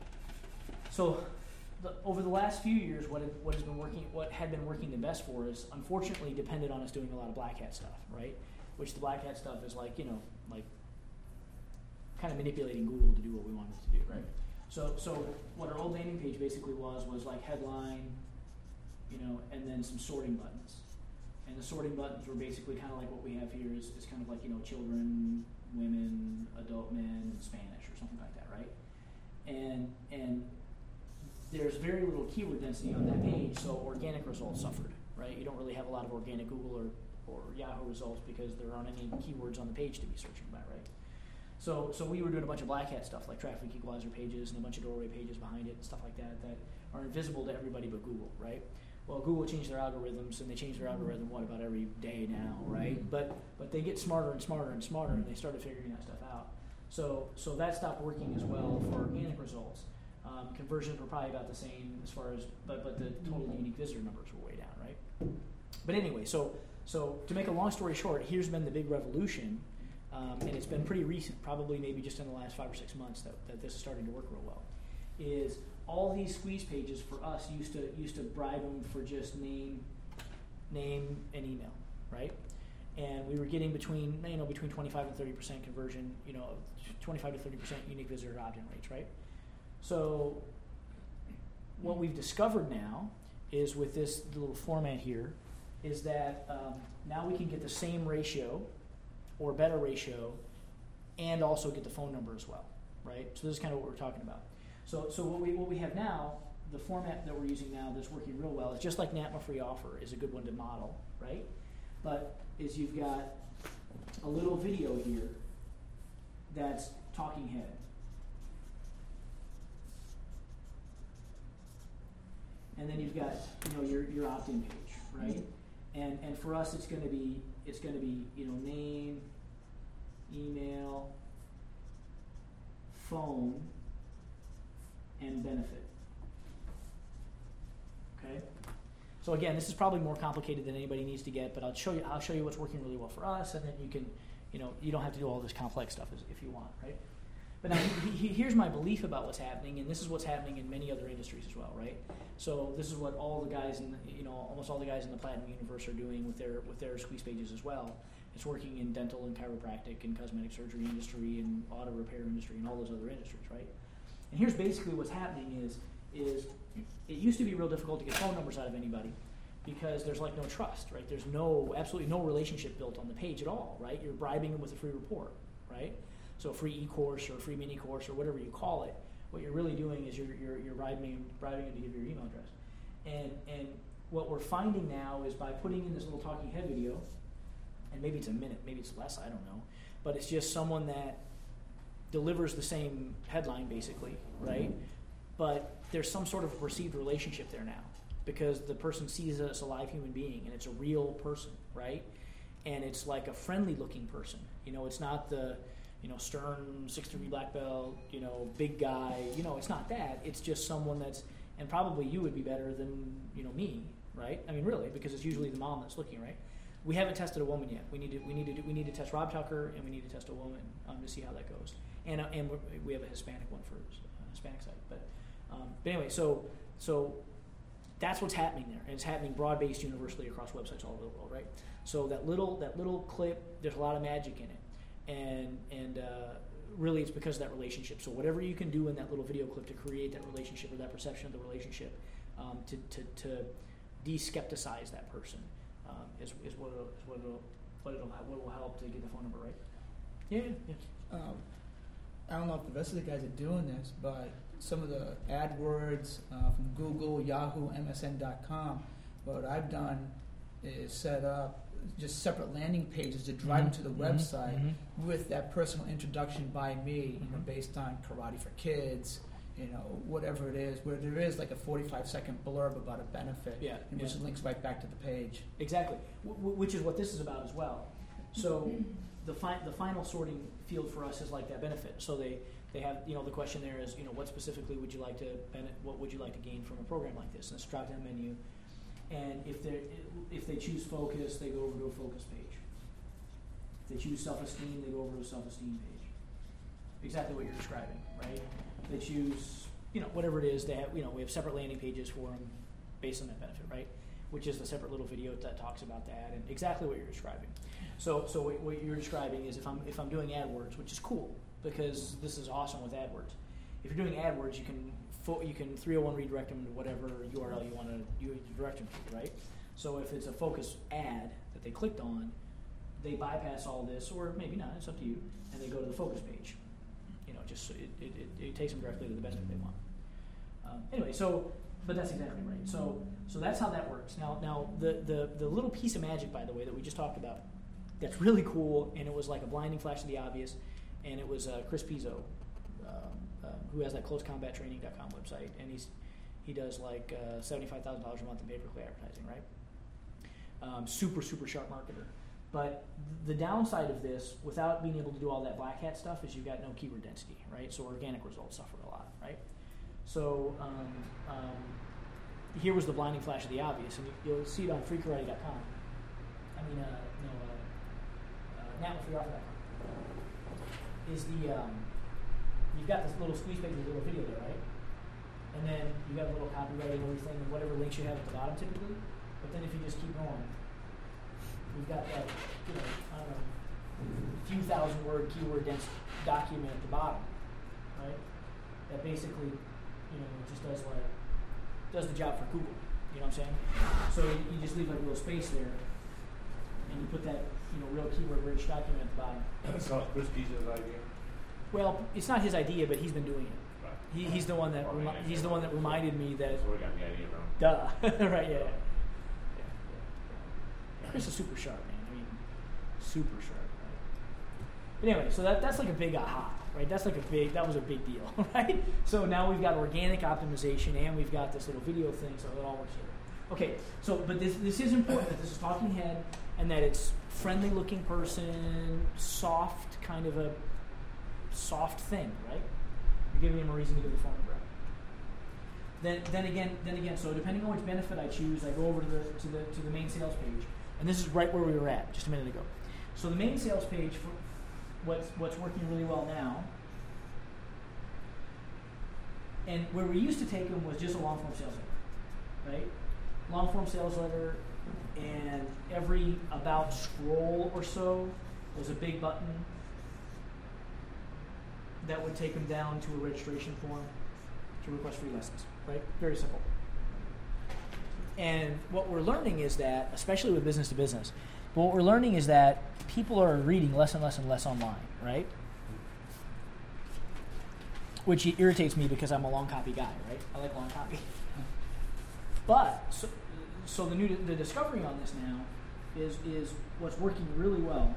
so the, over the last few years, what had, what has been working, what had been working the best for us, unfortunately, depended on us doing a lot of black hat stuff, right? Which the black hat stuff is like, you know, like kind of manipulating Google to do what we wanted it to do, right? So, so what our old landing page basically was was like headline, you know, and then some sorting buttons. And the sorting buttons were basically kind of like what we have here is, is kind of like, you know, children, women, adult men, and Spanish or something like that, right? And and there's very little keyword density on that page, so organic results suffered, right? You don't really have a lot of organic Google or, or Yahoo results because there aren't any keywords on the page to be searching about, right? So so we were doing a bunch of black hat stuff like traffic equalizer pages and a bunch of doorway pages behind it and stuff like that that are invisible to everybody but Google, right? Well, Google changed their algorithms, and they change their algorithm, what, about every day now, right? But but they get smarter and smarter and smarter, and they started figuring that stuff out. So so that stopped working as well for organic results. Um, conversions were probably about the same as far as, but but the total unique visitor numbers were way down, right? But anyway, so so to make a long story short, here's been the big revolution, um, and it's been pretty recent, probably maybe just in the last five or six months that, that this is starting to work real well, is all these squeeze pages for us used to used to bribe them for just name, name and email, right? And we were getting between you know between twenty-five and thirty percent conversion, you know, twenty-five to thirty percent unique visitor opt-in rates, right? So what we've discovered now is with this little format here, is that um, now we can get the same ratio or better ratio, and also get the phone number as well, right? So this is kind of what we're talking about. So, so what we what we have now, the format that we're using now that's working real well is just like NATMA Free Offer is a good one to model, right? But is you've got a little video here that's talking head. And then you've got, you know, your your opt-in page, right? And and for us it's gonna be it's gonna be, you know, name, email, phone, and benefit. Okay? So again, this is probably more complicated than anybody needs to get, but I'll show you I'll show you what's working really well for us, and then you can, you know, you don't have to do all this complex stuff if you want, right? But now he, he, here's my belief about what's happening, and this is what's happening in many other industries as well, right? So this is what all the guys in the, you know, almost all the guys in the Platinum universe are doing with their with their squeeze pages as well. It's working in dental and chiropractic and cosmetic surgery industry and auto repair industry and all those other industries, right? And here's basically what's happening is is it used to be real difficult to get phone numbers out of anybody because there's like no trust, right? There's no, absolutely no relationship built on the page at all, right? You're bribing them with a free report, right? So a free e-course or a free mini course or whatever you call it, what you're really doing is you're, you're, you're bribing, bribing them to give you your email address. And, and what we're finding now is by putting in this little talking head video, and maybe it's a minute, maybe it's less, I don't know, but it's just someone that delivers the same headline basically, right? But there's some sort of perceived relationship there now because the person sees it as a live human being and it's a real person, right? And it's like a friendly looking person. You know, it's not the, you know, stern six degree black belt, you know, big guy, you know, it's not that. It's just someone that's, and probably you would be better than, you know, me, right? I mean, really, because it's usually the mom that's looking, right? We haven't tested a woman yet. We need to, we need to, do, we need to test Rob Tucker and we need to test a woman um, to see how that goes. And uh, and we have a Hispanic one for uh, Hispanic site, but um, but anyway, so so that's what's happening there, and it's happening broad-based, universally across websites all over the world, right? So that little that little clip, there's a lot of magic in it, and and uh, really it's because of that relationship. So whatever you can do in that little video clip to create that relationship or that perception of the relationship, um, to to to de-skepticize that person um, is is what it'll, is what it'll what it'll what will help to get the phone number right. Yeah, yeah. Um, I don't know if the rest of the guys are doing this, but some of the AdWords uh, from Google, Yahoo, M S N dot com, what I've done is set up just separate landing pages to drive Mm-hmm. them to the Mm-hmm. website Mm-hmm. with that personal introduction by me, you know, Mhm. based on Karate for Kids, you know, whatever it is, where there is like a forty-five second blurb about a benefit, Yeah, and which yeah. links right back to the page. Exactly, w- w- which is what this is about as well. So the fi- the final sorting field for us is like that benefit. So they, they have, you know, the question there is, you know, what specifically would you like to bene- what would you like to gain from a program like this? And it's drop down menu, and if they if they choose focus, they go over to a focus page. If they choose self-esteem, they go over to a self-esteem page. Exactly what you're describing, right? If they choose, you know, whatever it is, they have, you know, we have separate landing pages for them based on that benefit, right? Which is the separate little video that talks about that and exactly what you're describing. So, so what, what you're describing is if I'm if I'm doing AdWords, which is cool because this is awesome with AdWords. If you're doing AdWords, you can fo- you can three oh one redirect them to whatever U R L you want to you direct them to, right? So if it's a focus ad that they clicked on, they bypass all this, or maybe not. It's up to you, and they go to the focus page. You know, just so it, it, it, it takes them directly to the benefit they want. Um, anyway, so. But that's exactly right. So, so that's how that works. Now, now the, the, the little piece of magic, by the way, that we just talked about, that's really cool, and it was like a blinding flash of the obvious, and it was uh, Chris Pizzo, um, uh, who has that close combat training dot com website, and he's he does like uh, seventy-five thousand dollars a month in pay-per-click advertising, right? Um, super, super sharp marketer. But the downside of this, without being able to do all that black hat stuff, is you've got no keyword density, right? So organic results suffer a lot, right? So um, um, here was the blinding flash of the obvious, and you, you'll see it on free karate dot com. I mean, uh, no, uh, uh, nat with free offer dot com. Is the um, you've got this little squeeze page with a little video there, right? And then you got a little copyright and everything, and whatever links you have at the bottom typically. But then if you just keep going, you've got that, you know, I don't know, few thousand word keyword dense document at the bottom, right? That basically, you know, it just does like does the job for Google. You know what I'm saying? So you, you just leave like a little space there, and you put that, you know, real keyword-rich document at the bottom. So Chris Pizzo's idea. Well, it's not his idea, but he's been doing it. Right. He, he's the one that Or remi- maybe he's the one that reminded me that. That's where we got the idea from. Duh. Right? Yeah. Yeah. yeah. Chris is super sharp, man. I mean, super sharp. Right? But anyway, so that that's like a big aha. Right, that's like a big, that was a big deal, right? So now we've got organic optimization and we've got this little video thing, so it all works here. Okay, so, but this this is important, that this is talking head and that it's friendly looking person, soft, kind of a soft thing, right? You're giving him a reason to give the phone number out. Then, then again, then again, so depending on which benefit I choose, I go over to the, to the, to the main sales page, and this is right where we were at just a minute ago. So the main sales page, for, What's what's working really well now, and where we used to take them was just a long form sales letter, right? Long form sales letter, and every about scroll or so was a big button that would take them down to a registration form, to request free lessons, right? Very simple. And what we're learning is that, especially with business to business, but what we're learning is that people are reading less and less and less online, right? Which irritates me because I'm a long copy guy, right? I like long copy. But so, so the new the discovery on this now is is what's working really well.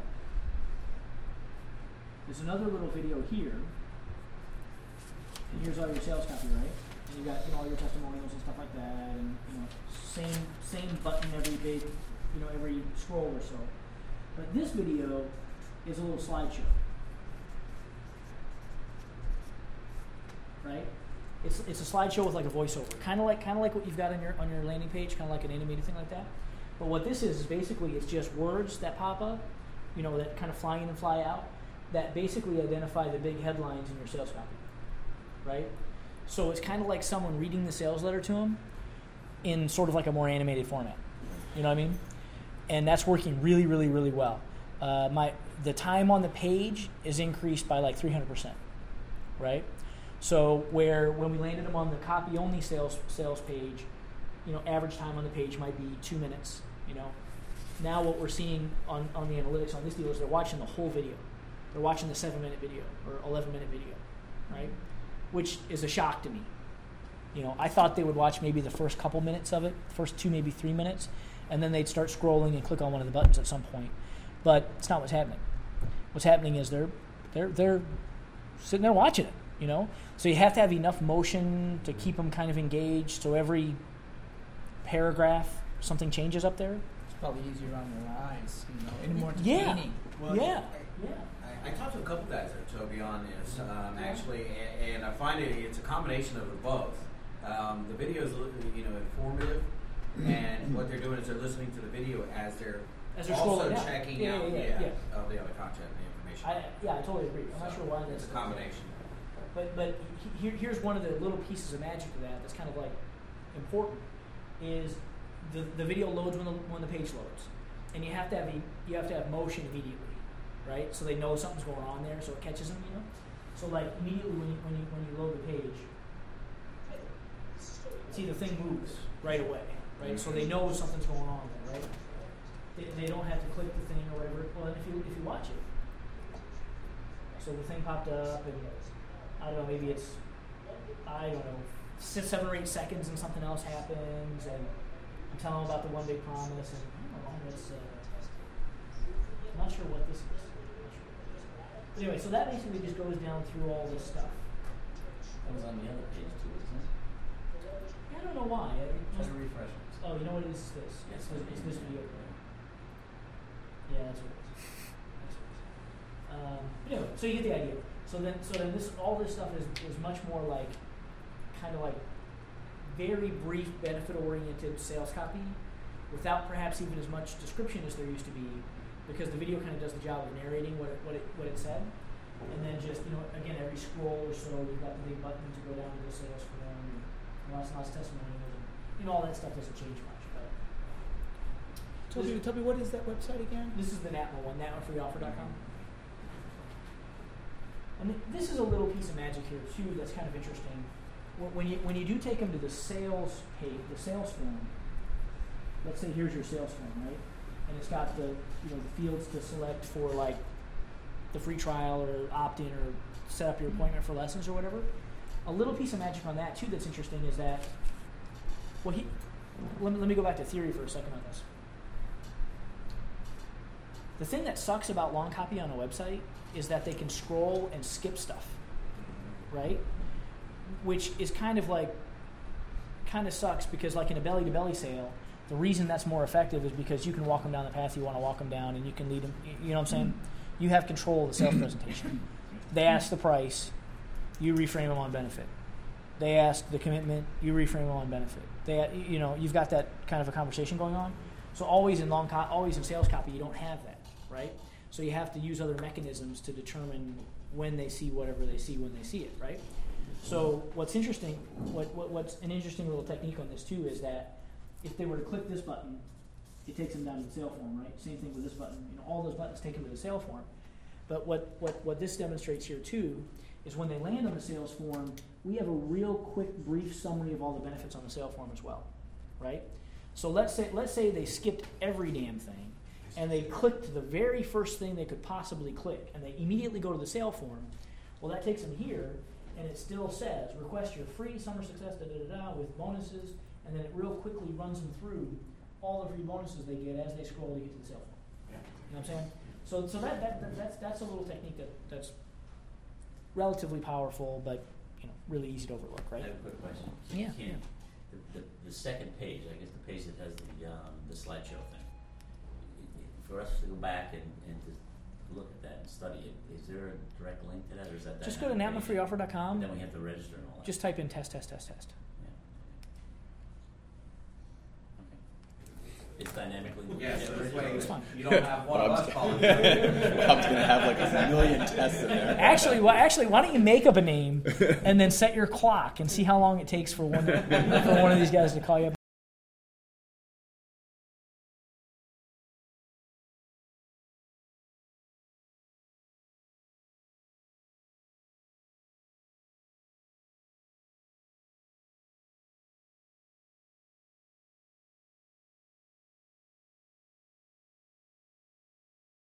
There's another little video here, and here's all your sales copy, right? And you got, you know, all your testimonials and stuff like that, and you know, same same button every big, you know, every scroll or so. But this video is a little slideshow, right? It's it's a slideshow with like a voiceover, kind of like kind of like what you've got on your on your landing page, kind of like an animated thing like that. But what this is is basically it's just words that pop up, you know, that kind of fly in and fly out, that basically identify the big headlines in your sales copy, right? So it's kind of like someone reading the sales letter to them in sort of like a more animated format. You know what I mean? And that's working really, really, really well. Uh, my the time on the page is increased by like three hundred percent, right? So where when we landed them on the copy only sales sales page, you know, average time on the page might be two minutes. You know, now what we're seeing on, on the analytics on this deal is they're watching the whole video. They're watching the seven minute video or eleven minute video, right? Which is a shock to me. You know, I thought they would watch maybe the first couple minutes of it, first two, maybe three minutes, and then they'd start scrolling and click on one of the buttons at some point. But it's not what's happening. What's happening is they're they're they're sitting there watching it, you know? So you have to have enough motion to keep them kind of engaged, so every paragraph something changes up there. It's probably easier on their eyes, you know, and more Yeah. entertaining. Well, Yeah. Yeah. I, I talked to a couple guys there, Toby, on this, um, actually, and, and I find it it's a combination of the both. Um, the video is, you know, informative, and what they're doing is they're listening to the video as they're, As they're also scrolling down. checking Yeah, out yeah, yeah, yeah, yeah. of the other content and the information. I, yeah, I totally agree. I'm not So, sure why that's It's a combination. But but he- here, here's one of the little pieces of magic to that that's kind of like important is the the video loads when the when the page loads, and you have to have you have to have motion immediately, right? So they know something's going on there, so it catches them, you know. So like immediately when you when you when you load the page, see the thing moves right away, right? So they know something's going on there, right? They, they don't have to click the thing or whatever. Well, if you if you watch it, so the thing popped up and. I don't know, maybe it's, I don't know, six, seven or eight seconds and something else happens, and I'm telling them about the one big promise, and I don't know, it's, uh, I'm not sure what this is. But anyway, so that basically just goes down through all this stuff. That was on the other page too, isn't it? I don't know why. It Try must, to refresh it. oh, you know what it is? It's this. Yes, It's, this- it's this video. Yeah, that's what it is. That's what it is. Um, but anyway, so you get the idea. So then, so then this, all this stuff is, is much more like, kind of like, very brief, benefit-oriented sales copy, without perhaps even as much description as there used to be, because the video kind of does the job of narrating what it, what it, what it said, and then just, you know, again, every scroll or so, you've got the big button to go down to the sales form, and lots and lots of testimonials, and, you know, all that stuff doesn't change much. But Toby, Toby, what is that website again? this is the NatMo one, natmo free offer dot com. And th- this is a little piece of magic here too that's kind of interesting. Wh- When you when you do take them to the sales page, the sales form. Let's say here's your sales form, right? And it's got the you know the fields to select for like the free trial or opt in or set up your appointment for lessons or whatever. A little piece of magic on that too that's interesting is that. Well, he. Let me let me go back to theory for a second on this. The thing that sucks about long copy on a website is that they can scroll and skip stuff, right? Which is kind of like, kind of sucks because like in a belly-to-belly sale, the reason that's more effective is because you can walk them down the path you want to walk them down and you can lead them, you know what I'm saying? You have control of the sales presentation. They ask the price, you reframe them on benefit. They ask the commitment, you reframe them on benefit. They, you know, you've got that kind of a conversation going on. So always in long, co- always in sales copy, you don't have that, right? So you have to use other mechanisms to determine when they see whatever they see when they see it, right? So what's interesting, what, what what's an interesting little technique on this too is that if they were to click this button, it takes them down to the sale form, right? Same thing with this button. You know, all those buttons take them to the sale form. But what, what, what this demonstrates here too is when they land on the sales form, we have a real quick, brief summary of all the benefits on the sale form as well, right? So let's say let's say they skipped every damn thing, and they clicked the very first thing they could possibly click, and they immediately go to the sale form. Well, that takes them here, and it still says, request your free summer success, da-da-da-da, with bonuses, and then it real quickly runs them through all the free bonuses they get as they scroll to get to the sale form. Yeah. You know what I'm saying? So, so that, that, that that's that's a little technique that, that's relatively powerful, but you know, really easy to overlook, right? I have a quick question. Yeah, Can, yeah. The, the, the second page, I guess the page that has the um, the slideshow thing. For us to go back and, and to look at that and study it, is there a direct link to that, or is that? Just go to napman free offer dot com. And then we have to register and all that. Just type in test, test, test, test. It's dynamically. Yeah, so this way It's fine. you don't have one of Bob's us following. Bob's gonna have like a million tests in there. Actually, well, actually, why don't you make up a name and then set your clock and see how long it takes for one for one of these guys to call you up?